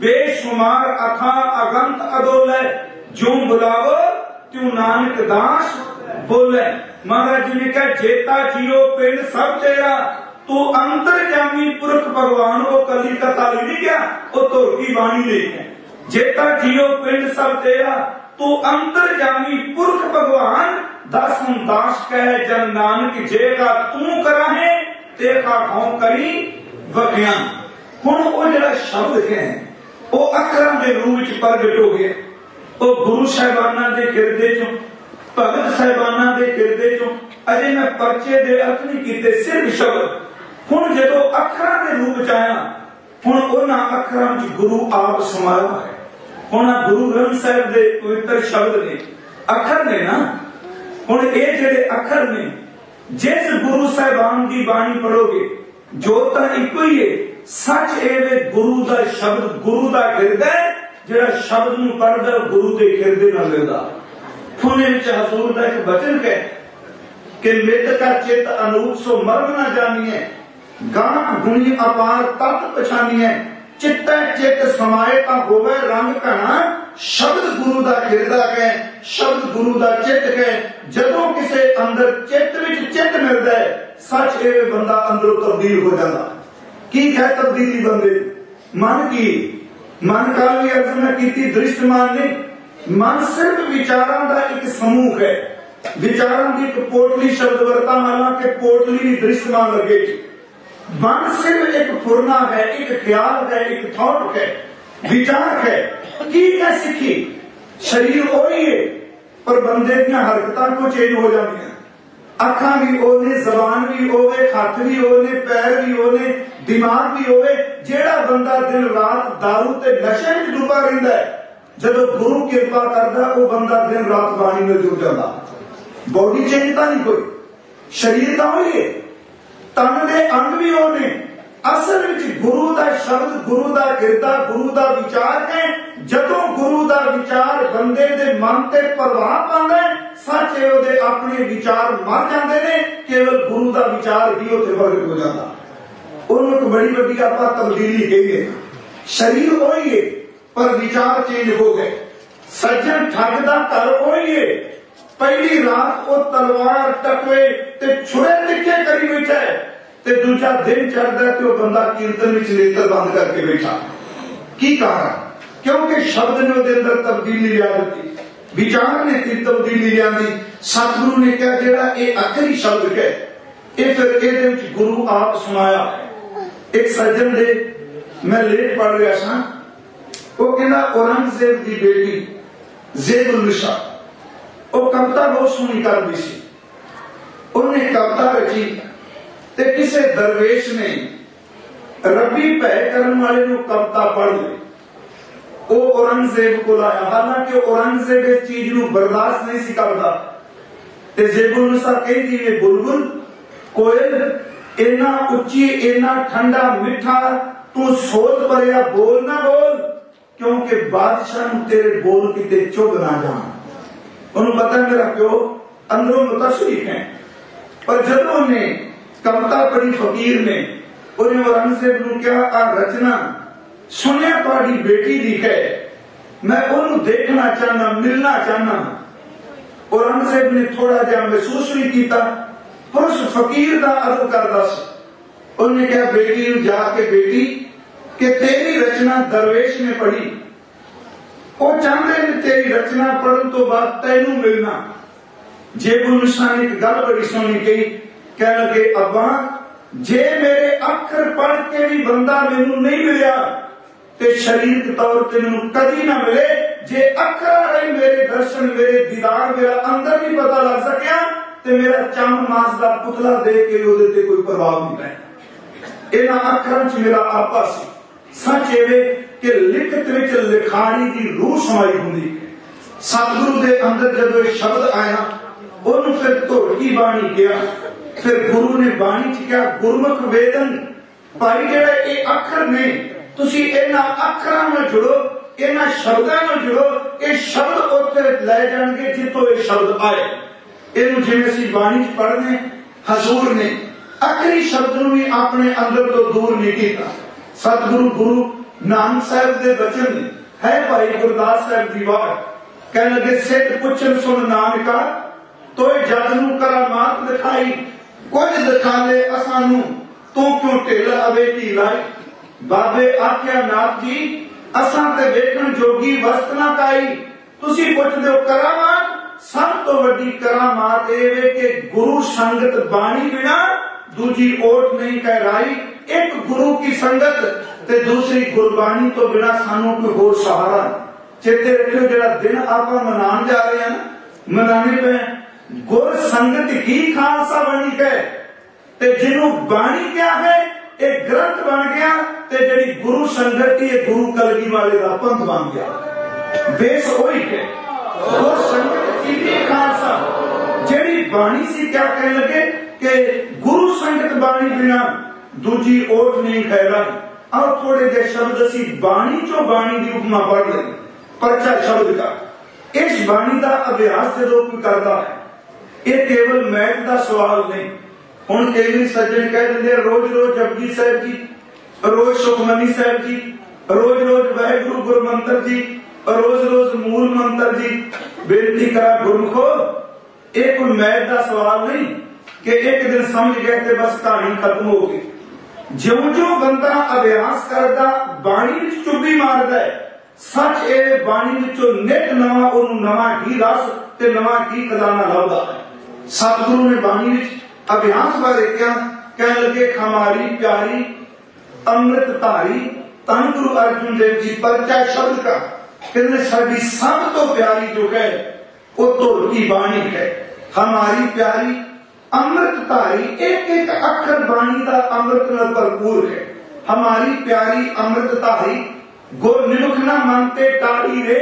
बेशुमार अथा अगंत अदोले। जो बुलावो त्यों नानक दास बोले। महाराज जी ने कहा जेता जियो पिंड सब तेरा, तू अंतर जामी पुरख भगवान। वो कली कताली नहीं गया, वो धोरकी बाणी ले गया। जेता जियो पिंड सब तेरा, तू अंतर जामी पुरख भगवान। दस दास कह जन नानक जेगा तू करा है तेखा खाओ करी वख्यान। हुण वो जिहड़ा शब्द है वो अखरां दे रूप विच प्रगट हो गया। वो गुरु साहिबाना दे किरदे चों, भगत साहिबाना दे किरदे चों अजे मैं परचे दे अर्थ नहीं कीते, सिर्फ शब्द। हुण जदों अखरां दे रूप च आया, हुण उन्हां अखरां च गुरु आप समाया है। हुण गुरु ग्रंथ साहिब दे पवित्र शब्द ने अखर ने ना, हुण ये जेडे अखर ने जिस गुरु साहिबान दी बाणी पढ़ोगे जोत तां इक्को ही है। सच ए वे गुरु दा शब्द गुरु दा हिरदा है, जेड़ा शब्द नूं पढ़दा गुरु दे हिरदे नाल मिलदा। हुण विच हजूर दा एक वचन है कि मित का चित अनूप सो मर्म ना जानिए। गांठ गुणी अपार तत् पछानिए। चित्त चित समाए ता होवे रंग घना। शब्द गुरु दा हिरदा है, शब्द गुरु दा चित है। जदों किसे अंदर चित विच चित मिलदा है सच ए बंदा अंदरों तब्दील हो जाता। की है तब्दीली बंदे? मन की मन का भी अर्जना की दृष्टमान नहीं। मन सिर्फ विचारां दा एक समूह है। विचारां दी एक पोटली शब्द वरता, हालांकि पोटली भी दृष्टमान लगेगी। मन सिर्फ एक फुरना है, एक ख्याल है, एक थॉट है, विचार है। की क्या सीखी? शरीर वही है पर बंदे दी हरकतां को चेंज हो जाती हैं। अखा भी ओने, जबान भी ओवे, हथ भी ओने, पैर भी ओने, दिमाग भी ओवे। जेड़ा बंदा दिन रात दारू ते नशे में डूबा रहिंदा है, जदों गुरु कृपा करदा वो बंदा दिन रात बाणी में जुड़ जाता। बॉडी चेंज तां नहीं कोई, शरीर तां वही है, तन दे अंग भी ओने, असल विच गुरु दा शब्द, गुरु दा किरदा, गुरु दा विचार है। जदों गुरु दा विचार बंदे दे मन ते प्रभाव पांदा है, सच है उहदे अपने विचार मर जांदे ने, केवल गुरु दा विचार ही उत्थे प्रगट हो जाता। उहनूं एक बड़ी वड्डी आपां तब्दीली कहीए। शरीर वही है पर विचार चेंज हो गए। सज्जन ठग दा घर वही है, पहली रात वो तलवार टकवे ते छुरे तिखे करी बैठा है, ते दूजा दिन चढ़ता है तो बंदा कीर्तन विच नेत्र बंद करके बैठा। की कारण? क्योंकि शब्द ने उहदे अंदर तब्दीली लिया दी, विचार ने तब्दीली लिया दी। सतगुरु ने कहा जेड़ा ये आखिरी शब्द है, ये फिर इहदे विच गुरु आप सुनाया। एक सज्जन दे मैं लेख पढ़ रहा था, वो कहना औरंगजेब की बेटी ज़ेबुन्निसा वो कविता बहुत सोहनी करदी सी। उन्हें कविता रची ते किसी दरवेश ने रबी भै करन वाले नूं कविता पढ़ ली। वो औरंगजेब को लाया, हालांकि औरंगजेब इस चीज नूं बर्दाश्त नहीं सी करदा। ते ज़ेबुन्निसा कहदी है बुलबुल कोयल इन्ना उच्ची इन्ना ठंडा मिठा तू सोच भरिया बोल ना बोल, क्योंकि बादशाह तेरे बोल किते चुभ ना जान। उन्होंने पता मेरा प्यो अंदरों मुतशरीफ है, पर जब उन्हें कविता पढ़ी फकीर ने, उन्हें औरंगजेब ने क्या आ रचना सुनिया तुम्हारी बेटी दी है, मैं उन्हें देखना चाहना मिलना चाहना। औरंगजेब ने थोड़ा जा महसूस भी किया, पर उस फकीर का अदब करता सी। उन्हें क्या बेटी जाके बेटी कि तेरी रचना दरवेश ने पढ़ी, वो चाहते ने तेरी रचना पढ़ने तो बाद तेनू मिलना। ज़ेबुन्निसा ने एक गल बड़ी सोहनी कही, कह लगे अब्बा जे मेरे अखर पढ़ के भी बंदा मैनू नहीं मिलिया ते शरीर तौर पर मैनू कदी ना मिले। जे अखरा रही मेरे दर्शन मेरे दीदार मेरा अंदर नहीं पता लग सकिया ते मेरा चम मास का पुतला देख के उहदे ते कोई प्रभाव नहीं पै। इन्हां अखरां च मेरा आपा सी। सच एवे कि लिखत विच लिखाणी की रूह समाई हुंदी। सतगुरु दे अंदर जदों ये शब्द आया, उन्होंने फिर धोरकी बाणी किया। फिर गुरु ने बाणी च क्या गुरमुख वेदन भाई जेड़ा ये अखर ने, तुसी इन्हां अखरां नाल जुड़ो, इन्हां शब्दां नाल जुड़ो, ये शब्द उत्थे लै जाणगे जिथों ये शब्द आए। इहनूं जिवें असीं बाणी च पढ़ने, हजूर ने आखिरी शब्द नूं भी अपने अंदर तो दूर नहीं किया। सतगुरु गुरु नानक साहब दे वचन है भाई गुरदास साहब दी बात, कह लगे सिद्ध पुछन सुन नानका तो जग नूं करामात दिखाई, कुछ दिखा ले असानू तू क्यों ढिल अवेटी लाई। बाबे आख्या नाथ जी असां ते वेखण जोगी वस्त ना पाई, तुसी पुछदे हो करामात। सब तो वड्डी करामात ए वे कि गुरु संगत बाणी बिना दूजी ओट नहीं कहराई। एक गुरु की संगत ते दूसरी गुरबाणी तो बिना सानू कोई होर सहारा। चेते रखियो जेड़ा दिन आपां मनान जा रहे हैं, मनाने पे गुर संगत ही खालसा बनी है, ते जिन्हों बाणी क्या है एक ग्रंथ बन गया, ते जेड़ी गुरु संगत ही गुरु कलगी वाले का पंथ बन गया। बेस वही है गुर संगत ही खालसा। जेड़ी बाणी सी क्या कहने लगे कि गुरु संगत बाणी बिना दूजी ओट नहीं कहलाई। और थोड़े जे शब्द असी बाणी चो बाणी की उपमा पढ़ ले, परचा शब्द का। इस बाणी का अभ्यास जो कोई करता है, ये केवल मैथ का सवाल नहीं। हुण कई सज्जन कह देंगे रोज रोज जपजी साहब जी, रोज सुखमनी साहब जी, रोज रोज वाहिगुरु गुरु मंत्र जी, रोज रोज मूल मंत्र जी। बेनती करा गुरमुखो, ये कोई मैथ का सवाल नहीं कि एक दिन समझ गए थे बस कहानी खत्म हो गई। ज्यों ज्यों बंदा अभ्यास करता बाणी चुब्बी मारदा है, सच ए बाणी विचों नित नवा ओनू नवा ही रस ते नवा ही खजाना लभदा है। सतगुरु ने बाणी विच अभ्यास बारे क्या कह लगे, हमारी प्यारी अमृत धारी धन गुरु अर्जुन देव जी। परचा शब्द का कहते साडी सब तो प्यारी जो है वो धुर की बाणी है। हमारी प्यारी अमृत धारी, एक एक अक्षर बाणी का अमृत में भरपूर है। हमारी प्यारी अमृत धारी गुर निमुख ना मानते टाड़ी रे।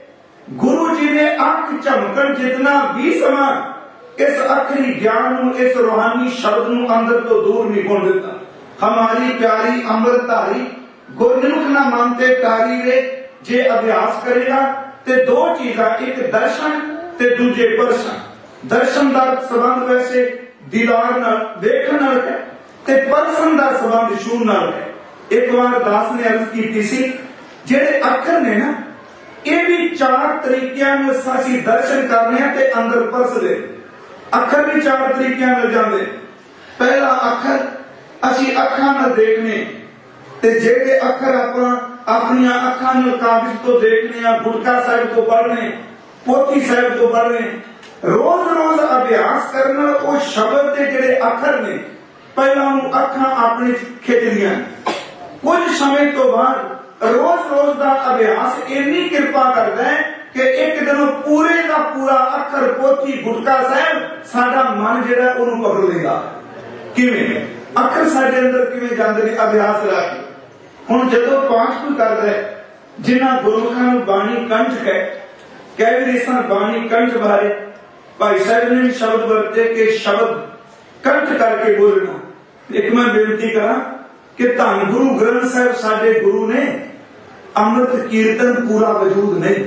गुरु जी ने आंख झमकन जितना भी समा इस आखिरी ज्ञान नू, इस रूहानी शब्द नू अंदर तो दूर नहीं होने दिता। हमारी प्यारी अमृतधारी गुरमुख ना मन ते टारी रे। जे अभ्यास करेगा ते दो चीजा, एक दर्शन ते दूजे परसन। दर्शन का संबंध वैसे दीदार नाल देखण नाल है ते परसन का संबंध छूण नाल है। एक बार दास ने अर्ज की सी, जेडे अखर ने ना ये भी चार तरीकों में असीं दर्शन करने ते अंदर परसदे। अखर भी चार तरीकों में जाते। पहला अखर असीं अखां नाल देखने ते जेडे अखर अपना अपनी अखां नाल कागज तो देखने, गुटका साहिब तो पढ़ने, पोथी साहिब तो पढ़ने, रोज रोज अभ्यास करना। वो शब्द के जेडे अखर ने पहला अखां अपनी खिचदियां, कुछ समय तो बाद रोज रोज का अभ्यास इन्नी कृपा करता है कि एक दिन पूरे का पूरा अखर पोथी गुटका साहिब साडा मन जेड़ा उन्होंने पकड़ लेगा। किवें अखर साडे अंदर किवें जांदे ने अभ्यास रख। हुण जदों पाठ कोई करदा है, जिन्हां गुरमुखां नूं बाणी कंठ है, कई वारी इस बाणी कंठ बारे भाई साहब ने शब्द वरते कि शब्द कंठ करके बोलना। एक मैं बेनती करा कि धन गुरु ग्रंथ साहिब साडे गुरु ने अमृत कीर्तन पूरा वजूद नहीं।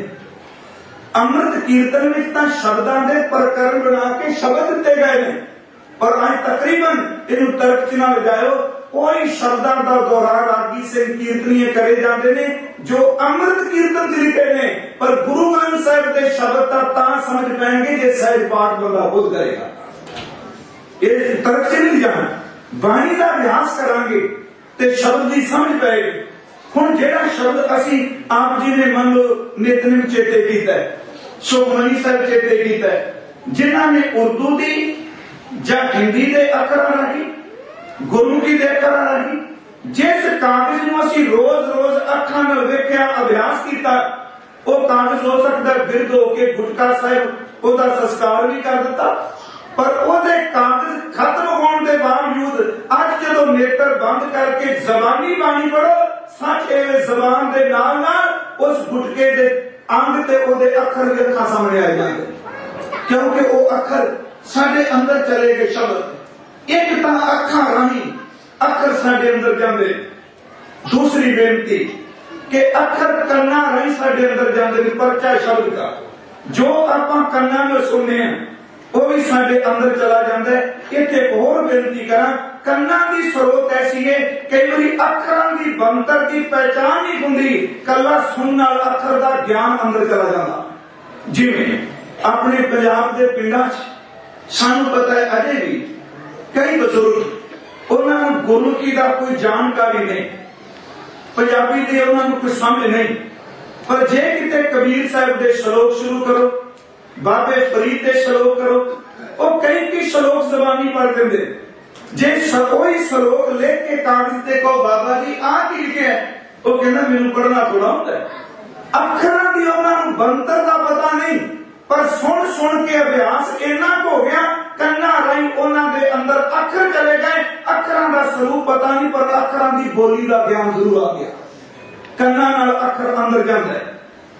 अमृत कीर्तन में तो शब्दां दे प्रकरण बना के शब्द दिते गए हैं, और अज तकरीबन इन तर्क च ना लगाओ कोई शब्दां दा दोहरा रागी से कीर्तनीय करे जाते ने जो अमृत कीर्तन तरीके ने। पर गुरु ग्रंथ साहिब के शब्द तां समझ पाएंगे जे सहज पाठ बंदा खुद करेगा। ये तर्क च नहीं जाना, बाणी का अभ्यास करांगे ते शब्द की समझ पाएगी। हुण जेड़ा शब्द असीं आप जी ने मान लो नितनेम चेते कीता है, सुखमनी साहिब चेते कीता है, जिन्हां ने उर्दू दी जां हिंदी दे अखरां राही, गुरमुखी दे अखरां राही जिस कागज नूं असीं रोज रोज अखां नाल वेखिया अभ्यास कीता, वो कागज हो सकदा बिरद हो के गुटका साहिब ओदा संस्कार भी कर दिता, पर ओदे कागज खत्म होने के बावजूद अज जदों नेत्र बंद करके जबानी बाणी पढ़ो, सच एवे जबान दे नाल नाल उस गुटके दे अंग ते ओदे अखर भी अखां सामने आ जांदे, क्योंकि वो अखर साडे अंदर चले गए। शब्द एक तां अखां राही अखर साडे अंदर जांदे। दूसरी बेनती कि अखर कन्ना राही साडे अंदर जांदे ने, परचा शब्द का जो आपां कन्ना में सुनने हैं वो भी साडे अंदर चला जाता है। इत्थे एक होर बेनती करा, कन्ना की स्रोत ऐसी है कई बारी अखरां की बनतर की पहचान नहीं हुंदी, कला सुनने नाल अखर का ज्ञान अंदर चला जाता। जिवें अपने पंजाब के पिंडां च सानू पता है अजे भी कई बजुर्ग उन्होंने गुरमुखी का कोई जानकारी नहीं, पंजाबी की उन्होंने कोई समझ नहीं, पर जे किते कबीर साहब के श्लोक शुरू करो, बाबे फरीद के श्लोक करो, वो कई की श्लोक जबानी पढ़ देंगे। जे कोई श्लोक लिख के कागज से कहो बाबा जी आ की लिखे है, वो कहना मैनू पढ़ना थोड़ा होता है। अखरां दी उन्होंने बनतर का पता नहीं, पर सुन सुन के अभ्यास इन्ना हो गया, कन्ना राही उन्होंने अंदर अखर चले गए। अखरां का स्वरूप पता नहीं, पर अखरां की बोली का ज्ञान जरूर आ गया। कन्ना नाल अखर अंदर जाता है।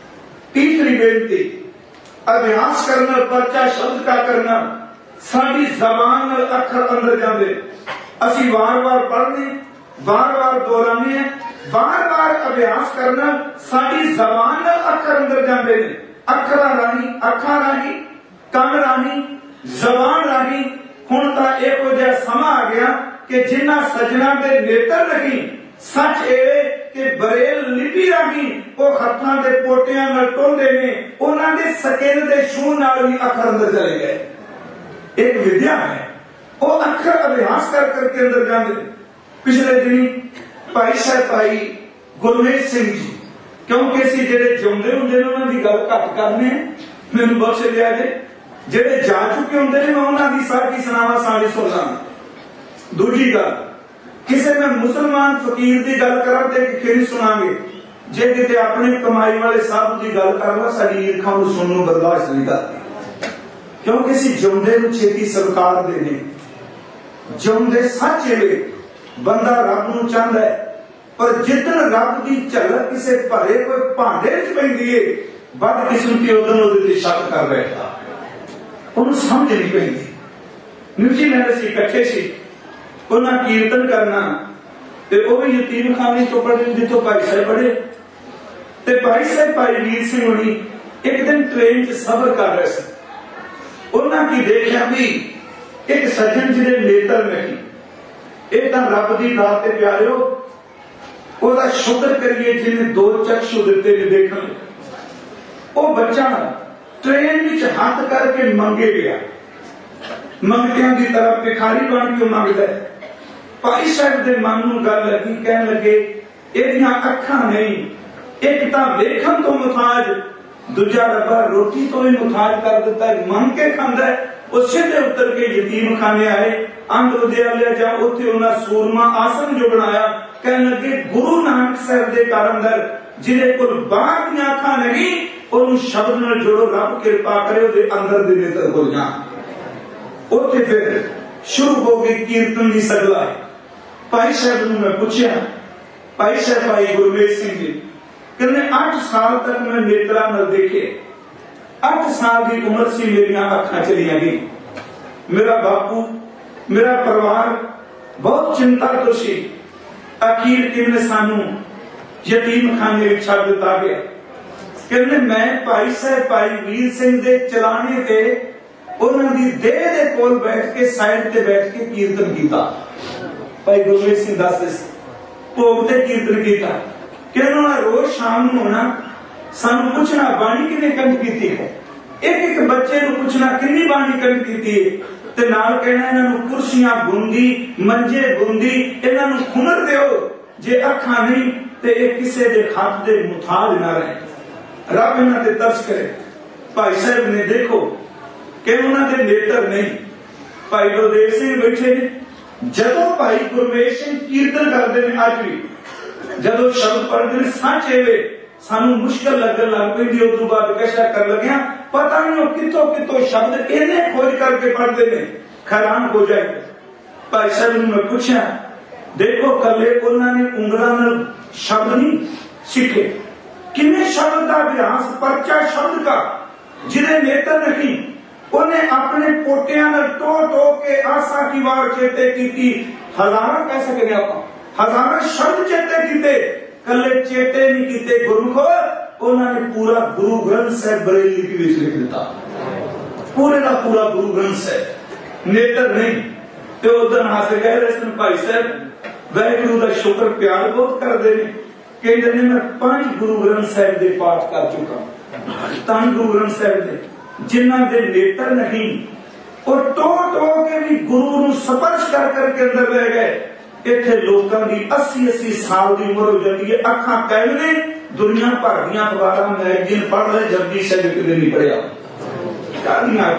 तीसरी बेनती, अभ्यास करना, परचा शब्द का करना, साडी जबान नाल अखर अंदर जाते। असी बार बार पढ़ने, बार बार दोहराने, बार बार अभ्यास करना, साडी जबान नाल अखर अंदर जाते हैं। अखरां राही, अखां राही, कन राही, जबान राही। हुण तां इहो जिहा समां आ गया कि जिन्हां सज्जनां दे नेत्र नहीं, सच एवे कि बरेल लिपि राही वो हत्थां दे पोटियां नाल टोंदे ने, उन्हां दे सकिन दे छूण नाल भी अखर अंदर चले गए। एक विद्या है, वो अखर अभ्यास कर करके अंदर जाते। पिछले दिनी भाई साहब भाई गुरमेज सिंह जी, क्योंकि असीं जिहड़े जिउंदे हुंदे ने उन्हां दी गल घट करने, मैनूं बख्श लिया जे। जिहड़े जा चुके हुंदे ने मैं उन्हां दी सारी सुणावां सारी सुण लां। दूजी गल, किसी में मुसलमान फकीर की गल करा तो खिरी सुनांगे, जे किते अपने कमाई वाले साहब की गल करना साडी ईरखा नूं सुननों बर्दाश्त नहीं करती, क्योंकि असीं जिउंदे नूं छेती स्वीकार देने। जिउंदे सच एवे बंदा रब नूं चाहंदा है, पर जिदन रब की झलक किसी भरे कोई भांडे च पैंदी है, बदकिस्मती उदन उहदे ते शक कर बैठदा, उहनूं समझ नहीं पैंदी। न्यूजीलैंड असीं इकट्ठे सी, उन्हें कीर्तन करना, ਤੇ ਉਹ ਵੀ ਯਤੀਮਖਾਨੇ ਤੋਂ ਪੜ੍ਹੇ ਜਿੱਥੋਂ ਭਾਈ ਸਾਹਿਬ ਪੜ੍ਹੇ। ਤੇ ਭਾਈ ਸਾਹਿਬ ਭਾਈ ਵੀਰ ਸਿੰਘ ਹੋਣੀ ਇੱਕ ਦਿਨ ਟ੍ਰੇਨ 'ਚ ਸਫ਼ਰ ਕਰ ਰਹੇ ਸੀ। ਉਹਨਾਂ ਕੀ ਦੇਖਿਆ ਵੀ ਇੱਕ ਸੱਜਣ ਜਿਹਦੇ ਨੇਤਰ ਨਹੀਂ, ਇਹ ਤਾਂ ਰੱਬ ਦੀ ਦਾਤ ਤੇ ਪਿਆਰਿਓ, ਉਹਦਾ ਸ਼ੁਕਰ ਕਰੀਏ ਜਿਹਨੇ ਦੋ ਚਕਸ਼ੂ ਦਿੱਤੇ ਨੇ ਦੇਖਣ। ਉਹ ਬੱਚਾ ਟ੍ਰੇਨ ਵਿੱਚ ਹੱਥ ਕਰਕੇ ਮੰਗੇ ਗਿਆ, ਮੰਗਤਿਆਂ ਦੀ ਤਰ੍ਹਾਂ ਭਿਖਾਰੀ ਬਣ ਕੇ ਮੰਗਦਾ। ਭਾਈ ਸਾਹਿਬ ਦੇ ਮਨ ਨੂੰ ਗੱਲ ਲੱਗੀ, ਕਹਿਣ ਲੱਗੇ ਇਹਦੀਆਂ ਅੱਖਾਂ ਨਹੀਂ, ਇੱਕ ਤਾਂ ਵੇਖਣ ਤੋਂ ਮੁਤਾਜ, ਦੂਜਾ ਰੱਬਾ ਰੋਟੀ ਤੋਂ ਵੀ ਮੁਤਾਜ ਕਰ ਦਿੱਤਾ, ਮੰਗ ਕੇ ਖਾਂਦਾ। ਉਹ ਸਿੱਧੇ ਉੱਤਰ ਕੇ ਯਤੀਮਖਾਨੇ ਆਏ, ਅੰਗ ਉਦਿਆਲਿਆ ਜਾ ਉੱਥੇ ਉਹਨਾਂ ਸੂਰਮਾ ਆਸਨ ਜੋ ਬਣਾਇਆ। ਕਹਿਣ ਲੱਗੇ ਗੁਰੂ ਨਾਨਕ ਸਾਹਿਬ ਦੇ ਘਰ ਅੰਦਰ ਜਿਹਦੇ ਕੋਲ ਬਾਹਰ ਦੀਆਂ ਅੱਖਾਂ ਨਹੀਂ, ਉਹਨੂੰ ਸ਼ਬਦ ਨਾਲ ਜੋੜੋ, ਰੱਬ ਕਿਰਪਾ ਕਰੇ ਉਹਦੇ ਅੰਦਰ ਦੇ ਨੇਤਰ ਖੁੱਲ ਜਾਣ। ਉੱਥੇ ਫਿਰ ਸ਼ੁਰੂ ਹੋ ਗਈ ਕੀਰਤਨ ਦੀ ਸਗਲਾ। ਭਾਈ ਸਾਹਿਬ ਨੂੰ ਮੈਂ ਪੁੱਛਿਆ, ਭਾਈ ਸਾਹਿਬ ਭਾਈ ਗੁਰਮੇਲ ਸਿੰਘ ਜੀ ਕਹਿੰਦੇ ਅੱਠ ਸਾਲ ਤੱਕ ਮੈਂ ਨੇਤਰਾਂ ਨਾਲ ਦੇਖੇ, ਅੱਠ ਸਾਲ ਦੀ ਉਮਰ ਸੀ, ਮੇਰੀਆਂ ਅੱਖਾਂ ਚਲੀਆਂ ਗਈ। ਮੇਰਾ ਬਾਪੂ, ਮੇਰਾ ਪਰਿਵਾਰ ਬਹੁਤ ਚਿੰਤਾ ਤੋਂ ਸੀ। ਅਖੀਰ ਕਿਵੇਂ ਸਾਨੂੰ ਯਤੀਮਖਾਨੇ ਵਿੱਚ ਛੱਡ ਦਿੱਤਾ ਗਿਆ। ਕਹਿੰਦੇ ਮੈਂ ਭਾਈ ਸਾਹਿਬ ਭਾਈ ਵੀਰ ਸਿੰਘ ਦੇ ਚਲਾਣੇ ਤੇ ਉਹਨਾਂ ਦੀ ਦੇਹ ਦੇ ਕੋਲ ਬੈਠ ਕੇ ਸਾਈਡ ਤੇ ਬੈਠ ਕੇ ਕੀਰਤਨ ਕੀਤਾ। ਭਾਈ ਗੁਰਮੇਲ ਸਿੰਘ ਦੱਸਦੇ ਭੋਗ ਤੇ ਕੀਰਤਨ ਕੀਤਾ ਕਿ ਉਹਨਾਂ ਨੇ ਰੋਜ਼ ਸ਼ਾਮ ਨੂੰ ਹੋਣਾ, ਸਾਨੂੰ ਪੁੱਛਣਾ ਬਾਣੀ ਕਿਹਨੇ ਕੰਠ ਕੀਤੀ ਹੈ, ਇੱਕ ਇੱਕ ਬੱਚੇ ਨੂੰ ਪੁੱਛਣਾ ਕਿੰਨੀ ਬਾਣੀ ਕੰਠ ਕੀਤੀ ਹੈ, ਤੇ ਨਾਲ ਕਹਿਣਾ ਇਹਨਾਂ ਨੂੰ ਕੁਰਸੀਆਂ ਬੁੰਦੀ, ਮੰਜੇ ਬੁੰਦੀ, ਇਹਨਾਂ ਨੂੰ ਹੁਨਰ ਦਿਓ, ਜੇ ਅੱਖਾਂ ਨਹੀਂ ਤੇ ਇਹ ਕਿਸੇ ਦੇ ਹੱਥ ਦੇ ਮੁਤਾਜ ਨਾ ਰਹੇ। ਰੱਬ ਇਹਨਾਂ ਤੇ ਤਰਸ ਕਰੇ। ਭਾਈ ਸਾਹਿਬ ਨੇ ਦੇਖੋ ਕਿ ਉਹਨਾਂ ਦੇ ਨੇਤਰ ਨਹੀਂ। ਭਾਈ ਗੁਰਦੇਵ ਸਿੰਘ ਬੈਠੇ ਨੇ, ਜਦੋਂ ਭਾਈ ਗੁਰਮੇਲ ਸਿੰਘ ਕੀਰਤਨ ਕਰਦੇ ਨੇ, ਅੱਜ ਵੀ ਜਦੋਂ ਸ਼ਬਦ ਪੜ੍ਹਦੇ ਨੇ, ਸੱਚ ਇਹ ਸਾਨੂੰ ਮੁਸ਼ਕਲ ਲੱਗਣ ਲੱਗ ਪੈਂਦੀ। ਉਸ ਤੋਂ ਬਾਅਦ ਕਸ਼ਾ ਕਰ ਲੱਗਿਆ, ਪਤਾ ਨਹੀਂ ਉਹ ਕਿੱਥੋਂ ਕਿੱਥੋਂ ਸ਼ਬਦ ਇਹਨੇ ਖੋਜ ਕਰਕੇ ਪੜ੍ਹਦੇ ਨੇ, ਹੈਰਾਨ ਹੋ ਜਾਏ। ਭਾਈ ਸਾਹਿਬ ਨੂੰ ਮੈਂ ਪੁੱਛਿਆ, ਦੇਖੋ ਕੱਲੇ ਉਹਨਾਂ ਨੇ ਉਂਗਲਾਂ ਨਾਲ ਸ਼ਬਦ ਨਹੀਂ ਸਿੱਖੇ, ਕਿੰਨੇ ਸ਼ਬਦ ਦਾ ਅਭਿਆਸ, ਪਰਚਾ ਸ਼ਬਦ ਦਾ। ਜਿਹਦੇ ਨੇਤਰ ਨਹੀਂ, ਉਹਨੇ ਆਪਣੇ ਪੋਟਿਆਂ ਨਾਲ ਟੋ ਟੋ ਕੇ ਆਸਾ ਕੀ ਵਾਰ ਚੇਤੇ ਕੀਤੀ। ਹਜ਼ਾਰਾਂ ਕਹਿ ਸਕਦੇ ਆਪਾਂ, ਹਜ਼ਾਰਾਂ ਸ਼ਬਦ ਚੇਤੇ ਕੀਤੇ, ਕੱਲੇ ਚੇਤੇ ਨਹੀਂ ਕੀਤੇ ਗੁਰਮੁਖੋ। ਉਹਨਾਂ ਨੇ ਪੂਰਾ ਗੁਰੂ ਗ੍ਰੰਥ ਸਾਹਿਬ ਬਰੇਲੀ ਲਿਪੀ ਵਿੱਚ ਲਿਖ ਦਿੱਤਾ, ਪੂਰੇ ਦਾ ਪੂਰਾ ਗੁਰੂ ਗ੍ਰੰਥ ਸਾਹਿਬ। ਨੇਤਰ ਨਹੀਂ ਤੇ ਉਦੋਂ ਹਾਸੇ ਕਹਿ ਰਹੇ ਸਨ ਭਾਈ ਸਾਹਿਬ ਵਾਹਿਗੁਰੂ ਦਾ ਸ਼ੁਕਰ ਪਿਆਰ ਬਹੁਤ ਕਰਦੇ ਨੇ। ਕਹਿੰਦੇ ਨੇ ਮੈਂ ਪੰਜ ਗੁਰੂ ਗ੍ਰੰਥ ਸਾਹਿਬ ਦੇ ਪਾਠ ਕਰ ਚੁੱਕਾ। ਤਾਂ ਗੁਰੂ ਗ੍ਰੰਥ ਸਾਹਿਬ ਦੇ ਜਿਨ੍ਹਾਂ ਦੇ ਨੇਤਰ ਨਹੀਂ, ਉਹ ਟੋ ਟੋ ਕੇ ਵੀ ਗੁਰੂ ਨੂੰ ਸਪਰਸ਼ ਕਰ ਕਰਕੇ ਅੰਦਰ ਲੈ ਗਏ। ਇੱਥੇ ਲੋਕਾਂ ਦੀ अस्सी अस्सी ਸਾਲ ਦੀ ਉਮਰ ਹੋ ਜਾਂਦੀ ਹੈ, ਅੱਖਾਂ ਕਾਇਮ ਨੇ, ਦੁਨੀਆ ਭਰ ਦੀਆਂ ਅਖਬਾਰਾਂ ਮੈਗਜ਼ੀਨ ਪੜ੍ਹ ਰਹੇ, ਜਪਜੀ ਸਾਹਿਬ ਕਿਤੇ ਨਹੀਂ ਪੜਿਆ। ਕਾਹਦੀਆਂ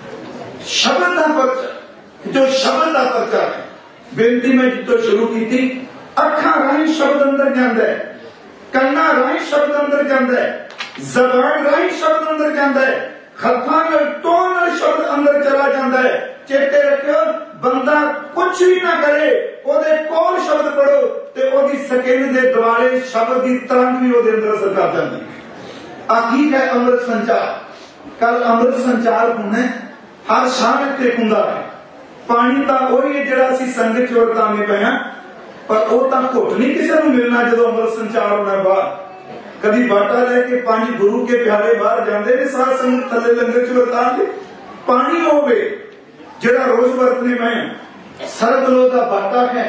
ਸ਼ਬਦ ਦਾ ਪਰਚਾ, ਜੋ ਸ਼ਬਦ ਦਾ ਪਰਚਾ ਹੈ। ਬੇਨਤੀ ਮੈਂ ਜਿੱਦੋਂ ਸ਼ੁਰੂ ਕੀਤੀ, ਅੱਖਾਂ ਰਾਹੀਂ ਸ਼ਬਦ ਅੰਦਰ ਜਾਂਦਾ ਹੈ, ਕੰਨਾਂ ਰਾਹੀਂ ਸ਼ਬਦ ਅੰਦਰ ਜਾਂਦਾ ਹੈ, ਜ਼ਬਾਨ ਰਾਹੀਂ ਸ਼ਬਦ ਅੰਦਰ ਜਾਂਦਾ ਹੈ, ਹੱਥਾਂ ਨਾਲ ਟੋਨ ਨਾਲ ਸ਼ਬਦ ਅੰਦਰ ਚਲਾ ਜਾਂਦਾ ਹੈ। ਚੇਤੇ ਰੱਖਿਓ, ਬੰਦਾ ਕੁਛ ਵੀ ਨਾ ਕਰੇ, ਉਹਦੇ ਕੋਲ ਸ਼ਬਦ ਪੜੋ ਤੇ ਉਹਦੀ ਸਕਿਨ ਦੇ ਦੁਆਲੇ ਸ਼ਬਦ ਦੀ ਤਰੰਗ ਵੀ ਉਹਦੇ ਅੰਦਰ ਅਸਰ ਕਰ ਜਾਂਦੀ ਹੈ। ਆਖੀ ਹੈ ਅੰਮ੍ਰਿਤ ਸੰਚਾਰ। ਕੱਲ ਅੰਮ੍ਰਿਤ ਸੰਚਾਰ ਹੋਣਾ, ਹਰ ਸ਼ਾਮ ਇੱਥੇ ਹੁੰਦਾ ਹੈ। ਪਾਣੀ ਤਾਂ ਉਹੀ ਹੈ ਜਿਹੜਾ ਅਸੀਂ ਸੰਗਤ ਚ ਵਰਤਾਂਗੇ ਪਏ ਹਾਂ, ਪਰ ਉਹ ਤਾਂ ਘੁੱਟ ਨਹੀਂ ਕਿਸੇ ਨੂੰ ਮਿਲਣਾ ਜਦੋਂ ਅੰਮ੍ਰਿਤ ਸੰਚਾਰ ਹੋਣਾ। ਬਾਹਰ ਕਦੀ ਬਾਟਾ ਲੈ ਕੇ ਪੰਜ ਗੁਰੂ ਕੇ ਪਿਆਰੇ ਬਾਹਰ ਜਾਂਦੇ ਨੇ, ਸਾਧ ਸੰਗਤ ਥੱਲੇ ਲੰਗਰ ਚ ਵਰਤਾਂਗੇ। ਪਾਣੀ ਹੋਵੇ ਜਿਹੜਾ ਰੋਜ਼ ਵਰਤਨੇ ਮੈਂ। ਸਰਬਲੋ ਦਾ ਬਾਟਾ ਹੈ,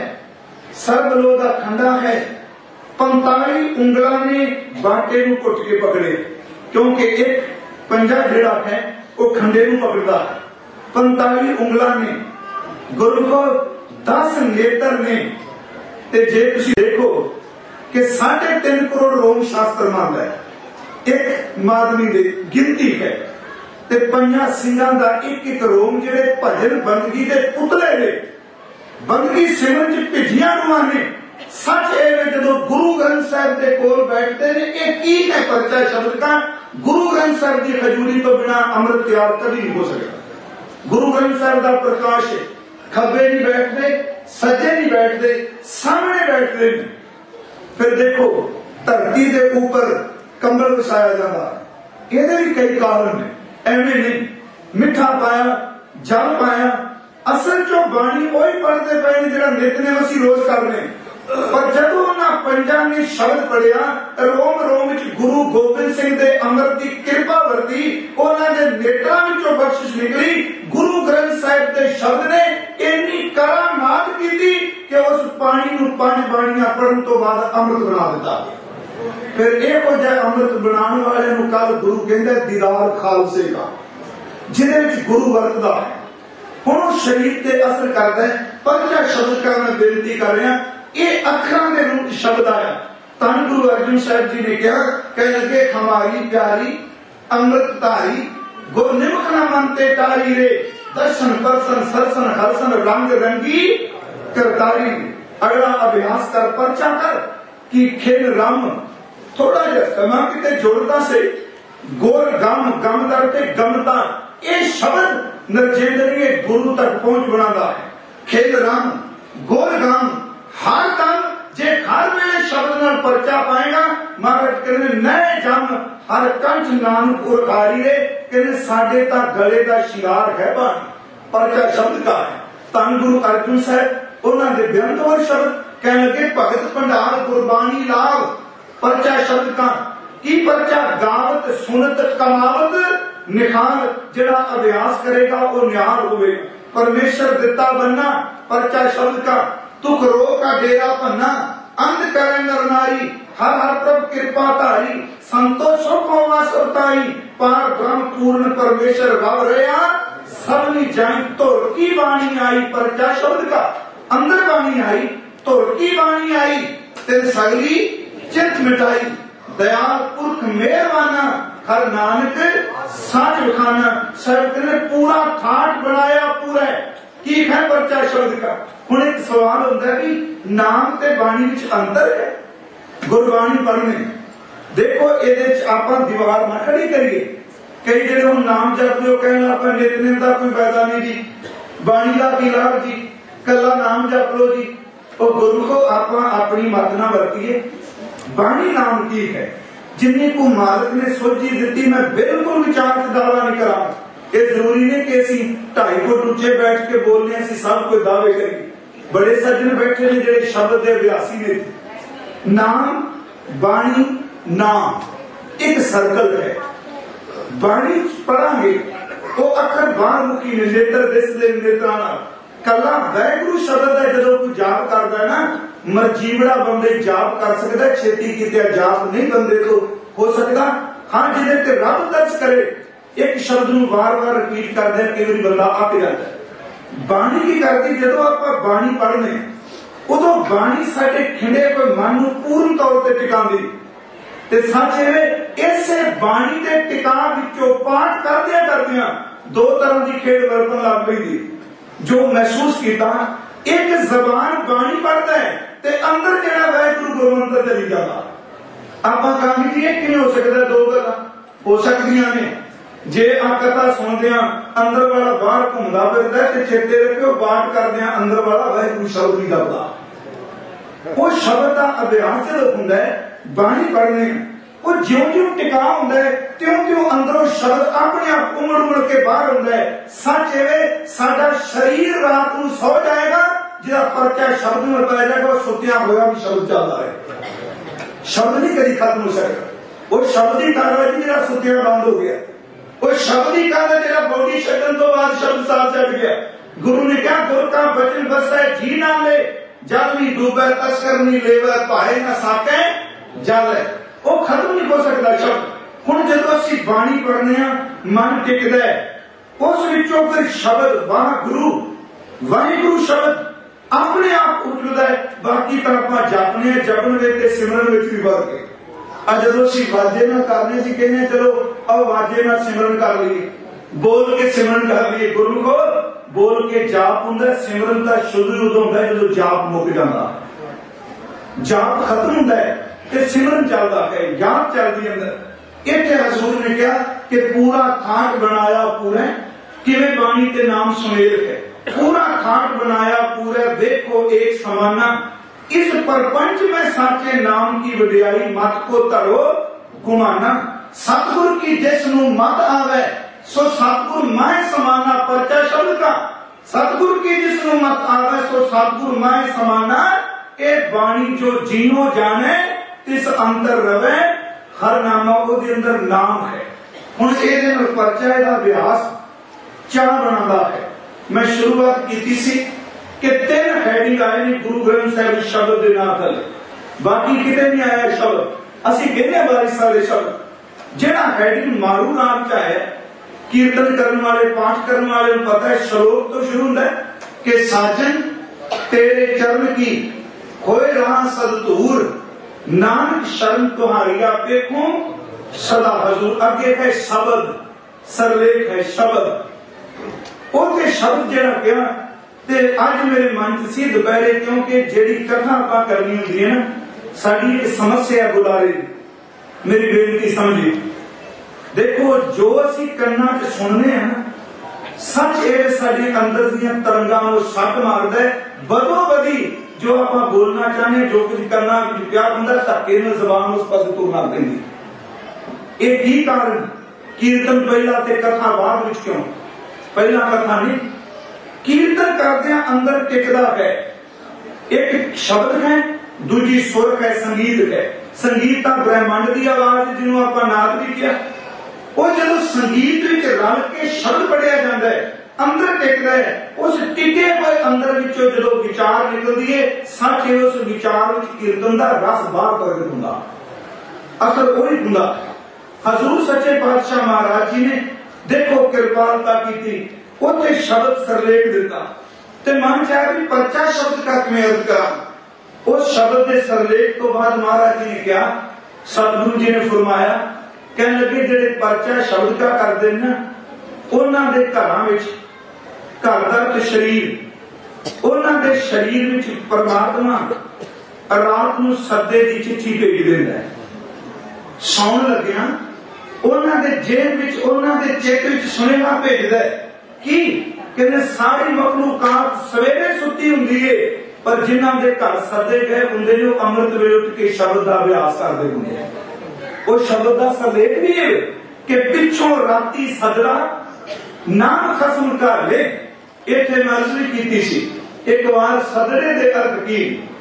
ਸਰਬਲੋ ਦਾ ਖੰਡਾ ਹੈ। ਪੰਤਾਲੀ ਉਂਗਲਾਂ ਨੇ ਬਾਟੇ ਨੂੰ ਘੁੱਟ ਕੇ ਪਕੜੇ, ਕਿਉਂਕਿ ਇੱਕ ਪੰਜਾ ਜਿਹੜਾ ਹੈ ਉਹ ਖੰਡੇ ਨੂੰ ਪਕੜਦਾ ਹੈ। ਪੰਤਾਲੀ ਉਂਗਲਾਂ ਨੇ ਗੁਰੂ ਕੋ ਦਸ ਨੇਤਰ ਨੇ। ਤੇ ਜੇ ਤੁਸੀਂ ਦੇਖੋ ਕਿ ਸਾਢੇ ਤਿੰਨ ਕਰੋੜ ਰੋਮ ਸ਼ਾਸਤਰ ਮੰਨਦਾ ਹੈ, ਇੱਕ ਮਾਦਨੀ ਦੀ ਗਿਣਤੀ ਹੈ, ਤੇ ਪੰਜਾਂ ਸਿੰਘਾਂ ਦਾ ਇੱਕ ਇੱਕ ਰੋਮ ਜਿਹੜੇ ਭਜਨ ਬੰਦਗੀ ਦੇ ਪੁਤਲੇ ਨੇ, ਬੰਦਗੀ ਸਿਮਰਨ ਚ ਭਿੱਜੀਆਂ ਰੂਹਾਂ ਨੇ। ਸੱਚ ਇਹ ਵੇ ਜਦੋਂ ਗੁਰੂ ਗ੍ਰੰਥ ਸਾਹਿਬ ਦੇ ਕੋਲ ਬੈਠਦੇ ਨੇ, ਇਹ ਕੀ ਹੈ ਪਰਚਾ ਸ਼ਬਦ ਦਾ। ਗੁਰੂ ਗ੍ਰੰਥ ਸਾਹਿਬ ਦੀ ਹਜ਼ੂਰੀ ਤੋਂ ਬਿਨਾਂ ਅੰਮ੍ਰਿਤ ਤਿਆਰ ਕਦੀ ਨਹੀਂ ਹੋ ਸਕਦਾ। ਗੁਰੂ ਗ੍ਰੰਥ ਸਾਹਿਬ ਦਾ ਪ੍ਰਕਾਸ਼ ਹੈ। ਖੱਬੇ ਨਹੀਂ ਬੈਠਦੇ, ਸੱਜੇ ਨਹੀਂ ਬੈਠਦੇ, ਸਾਹਮਣੇ ਬੈਠਦੇ ਨੇ। ਫਿਰ ਦੇਖੋ ਧਰਤੀ ਦੇ ਉੱਪਰ ਕੰਬਲ ਵਿਛਾਇਆ ਜਾਂਦਾ, ਇਹਦੇ ਵੀ ਕਈ ਕਾਰਨ ਨੇ। ਐਵੇਂ ਨਹੀਂ ਮਿੱਠਾ ਪਾਇਆ, ਜਲ ਪਾਇਆ। ਅਸਲ ਚੋਂ ਬਾਣੀ ਉਹੀ ਪੜ੍ਹਦੇ ਪਏ ਨੇ ਜਿਹੜਾ ਨਿਤਨੇਮ ਅਸੀਂ ਰੋਜ਼ ਕਰਨੇ। पर जदों उन्हां पंजां ने शब्द पढ़िया रोम रोम च गुरु गोबिंद सिंह दे अमृत की कृपा वरती, उन्हां दे नेत्रां विचों बख्शिश निकली। गुरु ग्रंथ साहिब दे शब्द ने इन्नी करामात कीती कि उस पानी नूं पंज बाणियां पढ़न तो बाद अमृत बना दिता। फिर इहो जिहा अमृत बनाने वाले नूं कल गुरु कहंदा दीदार खालसे का, जिहदे विच गुरु वरतदा है। हुण शरीर ते असर करदा है। परचा शब्द का मैं बेनती कर रहा, ये अखरां दे रूप शब्द आया। धन गुरु अर्जुन साहिब जी ने कहा, कह लगे हमारी प्यारी अमृत तारी, गुर निमख ना मनते तारी रे, दर्शन परसन सरसन हरसन रंग रंगी करतारी। अगला अभ्यास कर, परचा कर कि खेल राम थोड़ा जिहा समा किते जोड़ता से गोर गम गम दरते गमता, ये शब्द नरजेंद्रीय गुरु तक पहुंच बनाता है। खेल राम गोर गम हर दम जे हर वेले शब्द नाल परचा पाएगा, महाराज कहते नए जम हर कंठ नानक उरकारी रे, कहते साडे ता गले दा शिंगार है बाणी। परचा शब्द का है। धन गुरु अर्जुन साहब उन्होंने दे बेअंत और शब्द कहने लगे, भगत भंडार गुरबाणी लाभ। परचा शब्द का की परचा गावत सुनत कमावत निखार, जिहड़ा अभ्यास करेगा वो निहार होवेगा। परमेश्वर दिता बनना परचा शब्द का, दुख रो का डेरा पन्ना, अंध करे नर नारी, हर हर प्रभ कृपा धारी, संतोषों को वासुरताई, पार ब्रह्म पूर्ण परमेश्वर भाव रहा, सबनी जान तोर की वाणी आई। परचा शब्द का अंदर वाणी आई, तोर की वाणी आई, तेरे सगली चित मिटाई। दयाल पुरख मेहरबाना, हर नानक साच बखाना। सब ने पूरा ठाट बनाया पूरा की है परचा शब्द का। हुण एक सवाल होता है कि नाम ते बाणी विच अंतर है। गुरबाणी पढ़ने देखो ये आप दीवार ना खड़ी करिए। कई जो नाम जपते हो कहना आप नितनेम का कोई फायदा नहीं जी, बाणी का की लाभ जी, कला नाम जप लो जी। और गुरु को आप अपनी मत ना वरतीए। बाणी नाम की है, जिन्नी को मालिक ने सोची दी। मैं बिल्कुल विचार से दावा नहीं करा, ये जरूरी नहीं कि असी ढाई फुट उच्चे बैठ के बोलने असी सब कोई दावे करिए। बड़े सज्जन बैठे ने जेडे शब्द के अभ्यासी ने। नाम बाणी नाम एक सर्कल है। बाणी पढ़ांगे वो अखर बाहर मुखी ने, नेत्र दिसदे नेत्रां नाल। कला वैगुरु शब्द है जो कोई जाप करता है ना, मरजीवड़ा बंदे जाप कर सकता है, छेती किते जाप नहीं बंदे तो हो सकता। हाँ जिहदे ते रब दर्ज करे एक शब्द नूं बार बार रिपीट करदे कई वारी बंदा आप जाता है। बाणी की करती जो आप बाणी पढ़ने उदों बाणी साडे खिंडे कोई मन नूं पूर्ण तौर ते टिकांदी। ते सच इह इसे बाणी दे टिका विचों पाठ करदियां करदियां दो तरह की खेड वरतन लग पई। जो महसूस किया एक जबान बाणी पढ़ता है ते अंदर जेड़ा वाहिगुरू गुरमंत्र चली जाता। आप काम की किवें हो सकता है? दो गल्लां हो सकदियां ने। जे आ कथा सुनदियां अंदर वाला बाहर घूमदा फिरदा है ते चेते रखियो पाठ करदियां अंदर वाला वाहिगुरू शब्द नहीं करदा। वो शब्द का अभ्यास जो हुंदा है बाणी पढ़ने वो ज्यों ज्यों टिका हुंदा है त्यों त्यों अंदरों शब्द अपने आप उमड़ उमड़ के बाहर हुंदा है। सच एवे साडा शरीर रात नूं सौ जाएगा, जिहदा परचा शब्द में पै जाएगा वो सुत्या होया भी शब्द चलदा है। शब्द नहीं कभी खत्म हो सकता। वो शब्द ही कारण है जिहड़ा सुत्या बंद हो गया। वो शब्द ही कारण है जिहड़ा बॉडी छड्डण तो बाद शब्द साथ छड्ड गया। गुरु ने कहा गुर का बचन बसै जी ना ले, जल नहीं डूबे तस्कर नहीं लेवे, भाए न साके जल है। वो खत्म नहीं हो सकता शब्द। हुण जदों असीं बाणी पढ़ने आ मन टिकदा है, उस विचों फिर शब्द वाहिगुरू वाहिगुरू शब्द अपने आप उठदा है। बाकी तो आप जपने जपन विच सिमरन विच भी वध गए। अज जदों असीं वाजे नाल करने सी कहने चलो आओ वाजे नाल सिमरन कर लईए, बोल के सिमरन कर लईए। गुरु को बोल के जाप हुंदा, सिमरन दा शुद्ध उदों हुंदा जदों जाप मुक जांदा। जाप खत्म हुंदा है ते सिमरन चलदा है, याद चलदी अंदर। इत्थे हजूर ने कहा कि पूरा ठाट बनाया पूरा, किवें बाणी ते नाम सुमेल है। पूरा ठाट बनाया पूरा, देखो एक समाना। इस परपंच में साचे नाम की वडियाई, मत को धरो गुमाना। सतगुर की जिसनू मत आवे सो सतगुर मैं समाना। परचा शब्द का सतगुर की जिसनू मत आवे सो सतगुर मैं समाना। ये बाणी जो जीनो जाने तिस अंतर रवे, हर नामा ओदे अंदर नाम है। हुण इहदे नाल परचा इहदा अभ्यास चार बनांदा है। मैं शुरुआत की सी कि तीन हैडिंग आए ने गुरु ग्रंथ साहिब शब्द दे नाम तले, बाकी किते नहीं आया शब्द। असीं कहने वारिस वाले शब्द जिहड़ा हैडिंग मारू नाम च आया, कीर्तन करने वाले पाठ करने वाले पता है श्लोक तो शुरू होता है कि साजन तेरे चरण की होए राह सदतूर, नानक शरण तुम्हारी आप देखो सदा हजूर। अगे है शब्द, सरलेख है शब्द। उसे शब्द जरा क्या ते अज मेरे मन च सी दोपहरे, क्योंकि जेड़ी कथा आप करनी होंदी है ना, साडी एक समस्या बुलारे मेरी बेनती समझी। देखो जो असी कन्ना च सुनने हैं ना, सच ये साडी अंदर दी तरंगां नूं छड्ड मारदा है। बदो बदी जो आप बोलना चाहते, जो कुछ करना प्यार होंदा, धक्के नाल ज़बान उस पासे तुरना पैंदी। ये की कारण? कीर्तन पहला ते कथा बाद विच क्यों? पहला कथा नहीं, कीर्तन करदियां अंदर टिकदा है। एक शब्द है, दूजी सुर है, संगीत है। संगीत ता ब्रह्मांड की आवाज जिन्हों आप नाद भी किया, वो जो संगीत विच रल के शब्द पढ़िया जाता है, अंदर टिकता है। उस टिके हुए अंदर विचों जो विचार निकलती है, सच है उस विचार विच कीर्तन का रस बाहर प्रगट होंदा, असर वही होंदा। हजूर सच्चे पातशाह महाराज जी ने देखो कृपालता की, उत्थे शब्द सरलेख दिता ते मन चाहे भी परचा शब्द का किवें अर्थ करा। उस शब्द के सरलेख तो बाद महाराज जी ने क्या, सतगुरु जी ने फरमाया, कहने लगे जेडे परचा शब्द का करते ना, उन्हां दे घरां विच घर दा ते शरीर, उन्हां दे शरीर विच परमात्मा रात नूं सद्दे दी चिट्ठी भेज दिंदा है। सौण लग्गियां उन्हां दे जेब विच, उन्हां दे चित्त विच सुनेहा भेजदा है कि कहने सारी मखलूकात सवेरे सुती हुंदी है, पर जिन्हां दे घर सद्दे गए हुंदे ने, अमृत वेले उठ के शब्द दा अभ्यास करदे हुंदे हैं। वो शब्द दा सरलेख भी है कि पिछों राती सदरा नाम खसम कर ले। इत्थे मैं अर्ज भी कीती सी एक बार, सदरे दे अर्थ की,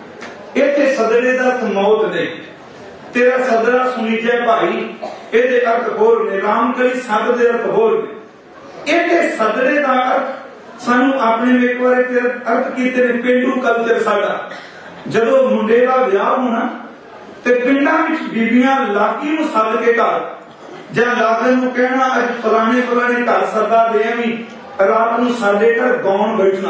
इत्थे सदरे दा अर्थ मौत नहीं। तेरा सदरा सुनी जाए भाई, इहदे अर्थ होर ने, राम करी सद दे अर्थ होर ने। इहदे सदरे दा अर्थ सानू अपने एक बार अर्थ कीते ने, पेंडू कल्चर साडा, जदों मुंडे दा विआह होना ते पिंडां विच बीबियां लाकी नूं सद के घर, जां लागे नूं कहना अज फलाने फलाने घर सदा देवी, रात नूं साडे घर गाउण बैठना,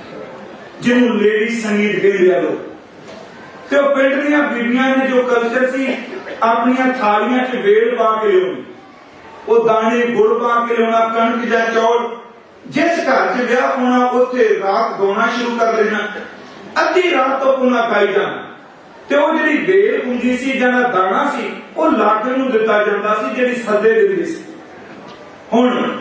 जिन्हों लेडी संगीत कहंदे आ लोग। ते ओ पिंड दीयां बीबियां ने जो कल्चर सी, अपनियां थालियां च वेल पा के लियाउणी, ओ दाणे गुड़ पा के लियाउणा, कणक जां चौल। जिस घर च विआह होना उत्थे रात गाउणा शुरू कर देना, अद्धी रात तो पुना गाई जाना। ते ओ जिहड़ी वेल हुंदी सी जां दाणा सी, ओ लागे नूं दित्ता जांदा सी, जिहड़ी सद्दे दिंदी सी। हुण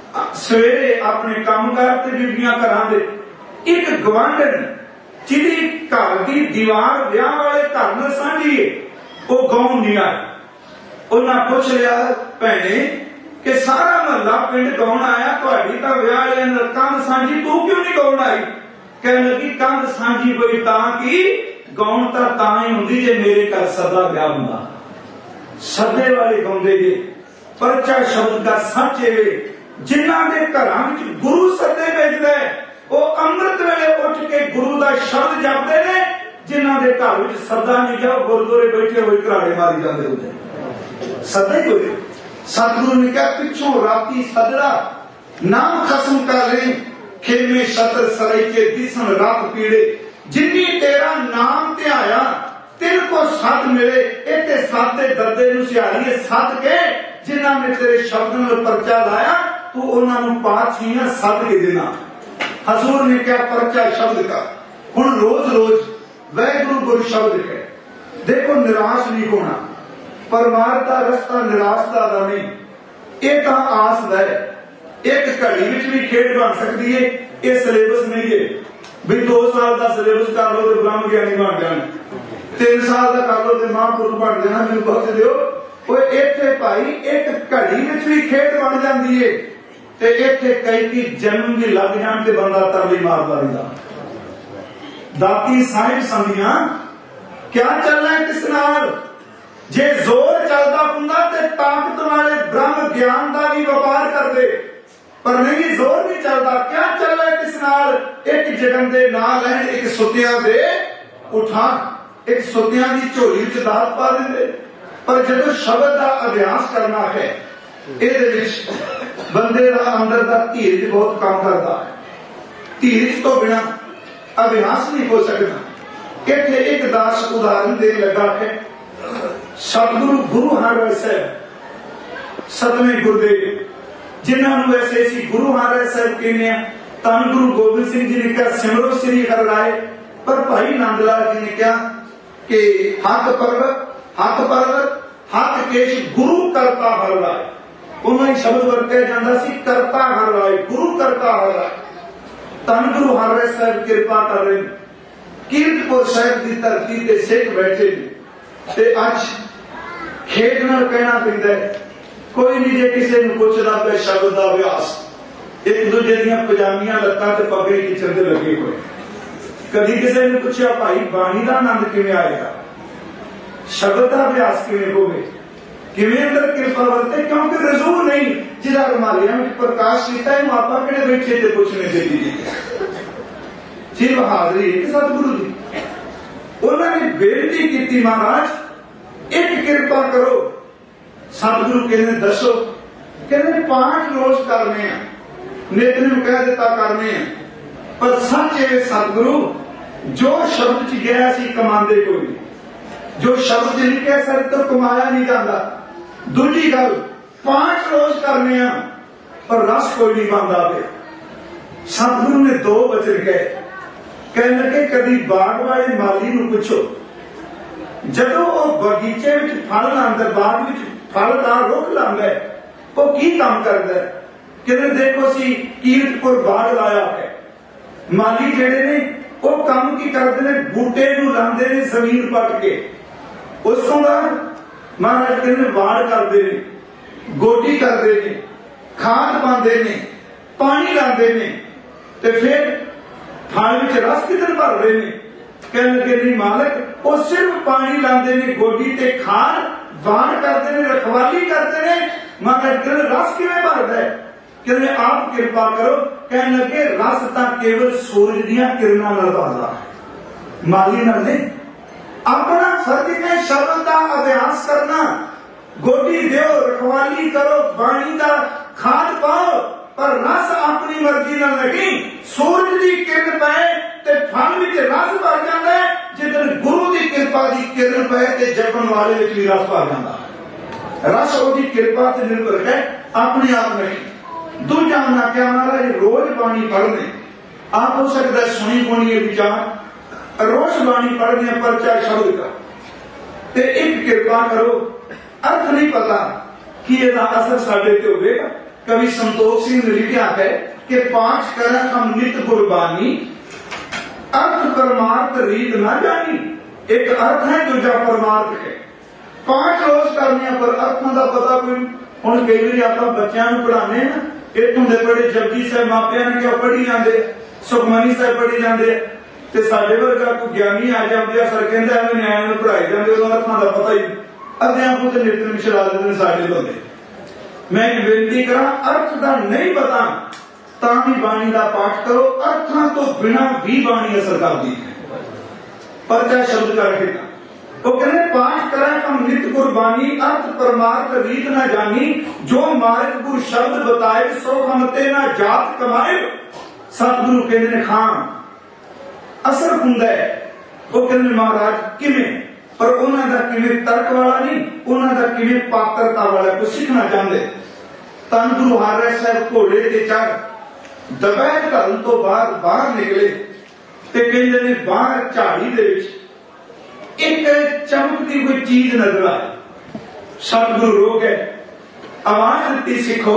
सवेरे अपने कामकार ते बीबियां घरां दे, एक गवांढण जिहदी घर की दीवार विआह वाले घर नाल सांझी है, वो गाउण नहीं आया। उन्हां पुछ लिया, भैणे कि सारा महला पिंड गाउण आया, तुहाडी तां विआह वाले नाल कंध सांझी, तू क्यों नहीं गाउण आई? कहण लगी कंध सांझी होई तां कि गाउण तां तां ही हुंदी जे मेरे घर सदा विआह हुंदा। सदे वाले गाउंदे जे, परचा शब्द का सच है, जिन्हां दे घरां विच गुरु सदे भेजदा है, वो अमृत वेले उठ के गुरु का शब्द जपते ने। जिन्हां दे घर विच सदा नहीं जाओ, गुरुद्वारे बैठे हुए घराड़े मारी जाते होंदे, सदा ही होए। सतगुरु ने कहा पिछों राती सदड़ा नाम खसम का ले, खेमे शतर सरई के दिसन रात पीड़े, जिन्नी तेरा नाम ध्याया तिन को सत मिले। इत्ते सत दे दर्दे नूं सिहारीए सत के, जिन्हां ने तेरे शब्द नाल परचा लाया, तू उन्हां नूं पातशाहियां सद के देना। हजूर ने क्या परचा शब्द का, हुण रोज रोज वैगुरु गुरु शब्द है। देखो निराश नहीं होना, परमार्थ का रस्ता निराशता का नहीं, ये तो आस दा है। एक घड़ी विच भी खेड बन सकती है, ये सिलेबस नहीं है भी दो साल का सिलेबस कर लो तो ब्रह्म ज्ञानी बन जाए, तीन साल का कर लो तो महापुरुष बन जाना। मैनूं बख्श दिओ, ओए इत्थे भाई एक घड़ी विच भी खेड बन जाती है, ते इत्थे कई की जन्म भी लग जाण ते बंदा तरली मारदा रहिंदा। दाती साहिब संदियां क्या चलना है किस नाल? जे जोर चलता हुंदा ते ताकत वाले ब्रह्म ज्ञान का भी व्यापार कर दे, पर नहीं जोर नहीं चलता। क्या चलना है किस नाल? एक जगन दे ना लैन, एक सुतिया दे उठा, एक सुतिया की झोली च दात पा देंगे। पर जो शब्द का अभ्यास करना है, ये बंदे का अंदर का धीरज बहुत काम करता है। धीरज तो बिना अभ्यास नहीं हो सकता। इतने एक दास उदाहरण दे लगा है, सतगुरु गुरु हर साहब सतवें गुरुदेव जिन्होंने वैसे इसी गुरु हर साहब कहने, धन गुरु गोबिंद सिंह जी ने कहा सिमरो श्री हर राय, पर भाई नंद लाल जी ने कहा कि हक पर्वत हक पर्वत हक केश गुरु करता हर राय। उन्होंने शब्द वरत्या जाता सी करता हर राय, गुरु करता हर राय। धन गुरु हर राय साहब कृपा कर रहे हैं, कीरतपुर साहब की धरती से सिख बैठे ते अज खेड नाल कहना पैंदा है, कोई नहीं जे किसी नूं पुछदा पिया शब्द का अभ्यास, एक दूजे दीयां पजामियां लत्तां ते पगड़ी खिचण ते लगे हुए। कभी किसी ने पूछा भाई बाणी का आनंद किवें आएगा, शब्द का अभ्यास किवें होवे, किवें अंदर कृपा वरते? क्योंकि रसूल नहीं जिहदा रमालियां विच प्रकाश कीता है, आपा किहड़े बैठे ते पुछने ते दी जी बहादुरी है सतगुरु जी। उन्होंने बेनती की महाराज एक कृपा करो। सतगुरु कहने दसो, कहने पांच रोज करने हैं, नित्य कह दिता करने हैं, पर सच है सतगुरु जो शब्द च गया सी कमांदे कोई नहीं, जो शब्द च नहीं कह सकते तो कमाया नहीं जाता। दूसरी गल पांच रोज करने हैं पर रस कोई नहीं बनता पे। सतगुरु ने दो वचन कहे, कहने लगे कभी बाग वाले माली नूं पूछो, जदों वो बगीचे विच फल लांदा, बाग विच फल दा रुख लांदा है, वो की काम करदा है? कहने देखो सी कीरतपुर बाग लाया है, माली जेड़े ने वो काम की करते ने, बूटे नूं लांदे ने जमीन पट के, उस तो बाद महाराज कहने वाड़ करते ने, गोडी करते ने, खाद पाते ने, पानी लाते ने, ते फिर थाल विच रस किधर भर रहे ने? कहने लगे नहीं मालक, वो सिर्फ पानी लाते ने, गोडी ते खाद वाड़ करते ने, रखवाली करते ने, महाराज कहने रस किवें भरदा है? कहने आप कृपा करो। कहने लगे रस तो केवल सूरज दियां किरणां नाल भरदा है, माली नाल नहीं। अपना फर्ज है शब्द का अभ्यास करना, गोडी दो, रखवाली करो, बाणी का खाद पाओ, पर रस अपनी मर्जी नाल नहीं। सूरज की किरण पए ते फल विच रस भर जाता है, जिदन गुरु की कृपा की किरण पए ते जपन वाले विच भी रस भर जाता है। रस उसकी कृपा से निर्भर है, अपने आप नहीं। दूजा ना क्या महाराज रोज बाणी पढ़ने, आप हो सकता है सुनी होनी है विचार, रोज बाणी पढ़ने परचा शब्द का, ते एक कृपा करो, अर्थ नहीं पता कि यदा असर साढ़े ते होगा। कवि संतोष सिंह ने लिखा है कि पांच करन हम नित गुरबानी, अर्थ परमार्थ रीत ना जानी। एक अर्थ है, दूजा परमार्थ है। पांच रोज करने पर अर्थों का पता कोई। हम कई बार आप बच्चों को पढ़ाने ना, इतों के बड़े जपजी साहब मापिया ने क्या पढ़ी जाते, सुखमनी साहब पढ़ी जाते, ते साडे वर्गा कोई ज्ञानी आ जाते, सर कहता है न्याय पढ़ाई जाते, अर्थों का पता ही अध्यापक तो नित्य मिश्रा देते साडे बंदे। मैं एक बेनती करा, अर्थ का नहीं पता ता भी बाणी का पाठ करो, अर्थां तो बिना भी बाणी असर करती है। परचा शब्द का रखेगा, वो कहने पाठ करें हम नित्य गुरबानी, अर्थ परमार्थ रीत न जानी, जो मार्ग गुरु शब्द बताए सो हमते ना जात कमाए। सतगुरु कहने खान असर हुंदा है, वो कहने महाराज किवें, पर उन्होंने दा किवें तर्क वाला नहीं, उन्होंने दा किवें पात्रता वाला कुछ सीखना चाहते। धन गुरु हर राय साहब घोड़े ते चढ़ दोपहर घर तो बाहर बाहर निकले ते कहंदे ने बाहर झाड़ी दे विच एक चमकती हुई चीज नजर आई। सतगुरु रो गए, आवाज दी सिखो,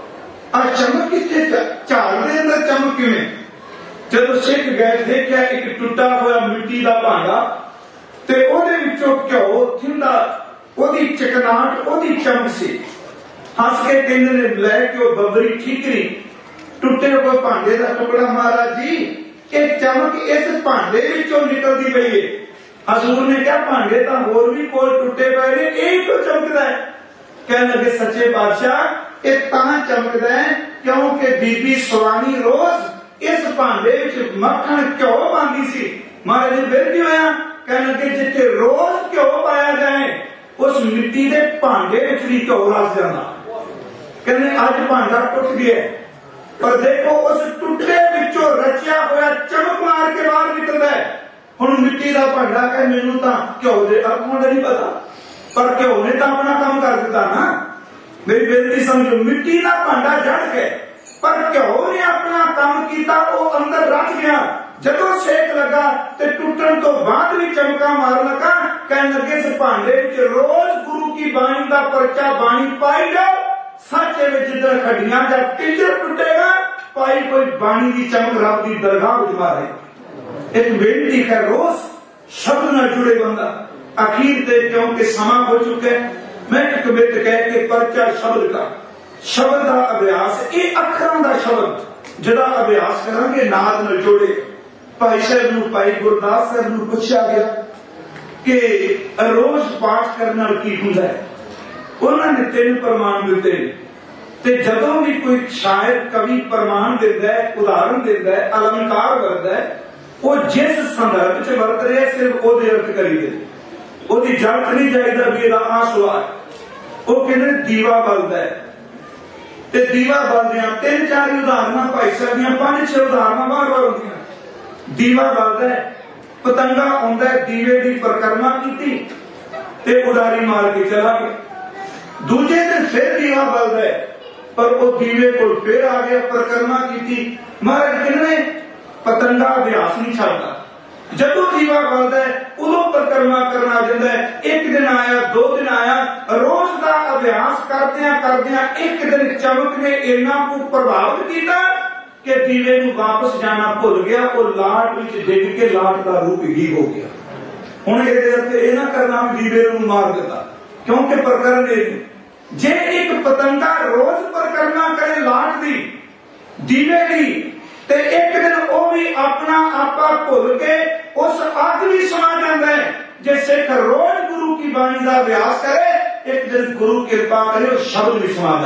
आ चमक किथे, झाड़ दे अंदर चमक किवें? जदों सिख गए देखिया एक टुटा हुआ मिट्टी का भांडा ते ओदे विचों घ्यो थिंदा, ओदी चकनाहट, ओदी चमक सी। हस के कहंदे ने लैके ओ बबरी ठीकरी टुटे हुए भांडे का टुकड़ा महाराज जी कि चमक इस भांडे विचों निकलती पई है। हजूर ने कहा भांडे तो होर भी कोल टुटे पे ने, यही क्यों चमकदा है? कहने लगे सच्चे बादशाह ये तां चमकदा है क्योंकि बीबी सुवानी रोज इस भांडे विच मक्खन घ्यो पांदी सी। महाराज जी फिर की होया? कहने लगे जिथे रोज घ्यो पाया जाए उस मिट्टी के भांडे विच भी घ्यो रस जांदा। कहने अज भांडा टुट गया, पर देखो उस टुटे विचों रचिया होया चमक मार के बाहर निकलदा है। हुण मिट्टी का भांडा कहे मैनूं तां घ्यो दे अरथों दा नहीं पता, पर घ्यो ने तां अपना काम कर दिता ना। मेरी बेनती समझो, मिट्टी का भांडा जड़ के पर घ्यो ने अपना काम किया, वो अंदर रच गया। जदों सेक लगा तो टुटन तो बाद भी चमका मार लगा। कहने लगे इस भांडे विच रोज गुरु की बाणी का परचा बाणी पाई जाओ, सच जिधर खड्डियां या टिंजर टुटेगा पाई कोई बाणी की चमक रब की दरगाह विच मारे। एक बेनती है रोज शब्द न जुड़े बंदा अखीर ते, क्योंकि समा हो चुका है। मैं एक कवित कह के परचा शब्द का शब्द का अभ्यास, ये अखरां का शब्द जिहड़ा अभ्यास करांगे नाद नाल जोड़े। भाई साहब नूं भाई गुरदास साहब नूं पुछया गया कि रोज पाठ करने नाल की हुंदा है? उन्होंने तीन प्रमाण दिते ते जदों भी कोई शायर कवि प्रमाण दिंदा है, उदाहरण दिंदा है, अलंकार करदा है, वो जिस संदर्भ च वरत रहा है सिर्फ ओहदे अर्थ करी दे, ओहदी जड़ नहीं जाईदा भी इहदा आ सवाल। वो कहंदे दीवा बलदा है ते दीवा बलदियां तीन चार उदाहरणा भाई साहब दियां पांच छे उदाहरणा बार बार होंदियां। दीवा बलदा है, पतंगा आउंदा है, दीवे दी परिक्रमा कीती ते उडारी मार के चला गया। दूजे दिन फिर दीवा बलदा है, पर वो दीवे को फिर आ गया, परिक्रमा की। महाराज कहने पतंगा अभ्यास नहीं छाड़ता, जदों दीवा बलदा है उदों परिक्रमा करना जाता है। एक दिन आया, दो दिन आया, रोज का अभ्यास करदियां करदियां एक दिन चमक ने इन्ना को प्रभावित किया कि दीवे नूं वापस जाना भुल गया। वो लाट विच डिग के लाट का रूप ही हो गया। हुण इहदे उत्ते इह ना करना भी दीवे नूं मार दिता, क्योंकि प्रकरण नहीं। जे एक पतंगा रोज परिक्रमा करे लाट दी दीवे दी, ते एक दिन वो भी अपना आपा भुल के उस अग भी समा जाता है। जे सिख रोज गुरु की बाणी का अभ्यास करे, एक दिन गुरु कृपा करे और शब्द भी समा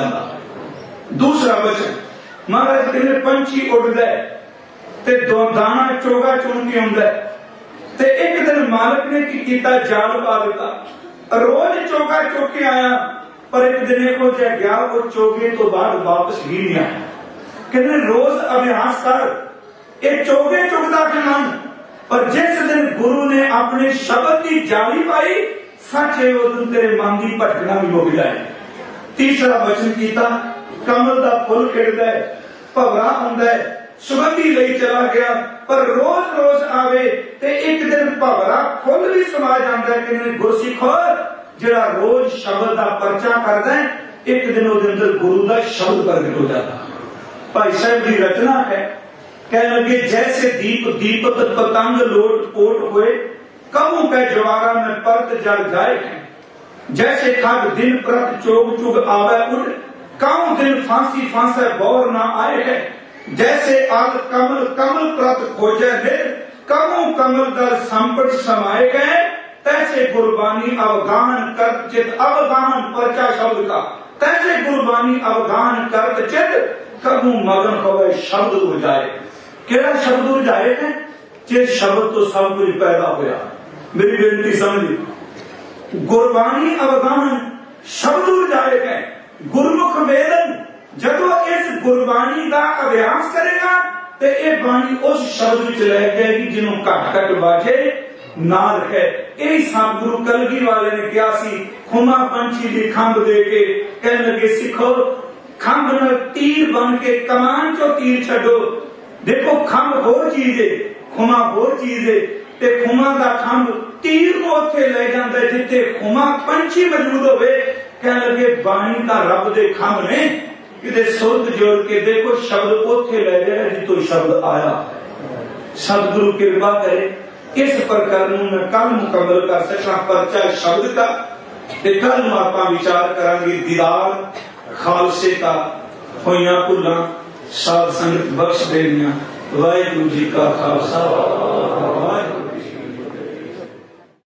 जाता। दूसरा वचन महाराज कहते पंछी उड़दा है ते दो दाना चोगा चुन के आउंदा है, ते एक दिन मालिक ने की कीता जाल पा दिता। रोज चोगा चुक के आया, पर एक दिन को जै गया वो चोगे तो बाद वापस ही नहीं आया। कहते रोज अभ्यास कर, ये चोगे चुगदा के मन, पर जिस दिन गुरु ने अपने शब्द की जाली पाई, सच है उस दिन तेरे मन की भटकना भी मुक जाए। तीसरा वचन कीता कमल का फुल खिड़दा है, भवरा आउंदा है, सुगंधी लई चला गया, पर रोज रोज आवे ते एक दिन भवरा फुल भी समा जाता है। कहते गुरसिखो जिहड़ा रोज शब्द का परचा करदा है, एक दिन उहदे अंदर गुरु का शब्द प्रगट हो जाता। भाई साहब की रचना है, कहने लगे जैसे दीप दीपक पतंग लोट पोट हुए, कबू के जवारा में परत जल जाए। जैसे खग दिन प्रत चोग चुग आवे उड़, काऊ दिन फांसी फांसे बौर ना आए है। जैसे आग कमल कमल प्रत खोजे निर, कबू कमल दर संपट समाये गए। तैसे गुरबानी अवगान कर चित, अवगान परचा शब्द का, तैसे गुरबानी अवगान कर चित, कबू मगन होवे शब्द उजाए। केड़ा शब्द उजाए है? जे शब्द तो सब कुछ पैदा होया। मेरी बेनती समझी, गुरबानी अवगान शब्द उजाए है। गुरमुख वेदन जदों इस गुरबानी का अभ्यास करेगा तो यह बाणी उस शब्द विच रह जाएगी जिन्हों घट घट बाजे नाल है। यही सतगुरु कलगी वाले ने कहा सी, खुमा पंछी की खंभ दे के कहने लगे सिखो खंभ में तीर बन के कमान चो तीर छो। देखो खंभ होर चीज है, खुमा होर चीज है, ते खुमा का खंभ तीर को उत्थे ले जाता है जिथे खुमा पंछी मौजूद होवे। कहने लगे बाणी का रब दे खंभ ने किते सुरत जोड़ के देखो शब्द उत्थे ले जाए जितो शब्द आया। सतगुरु कृपा करे इस प्रकरण में कल मुकम्मल कर सका परचा शब्द का। कल आप विचार करांगे दीदार खालसे का, होइया भुलां साध संगत बख्श देनियां। ਵਾਹਿਗੁਰੂ ਜੀ ਕਾ ਖਾਲਸਾ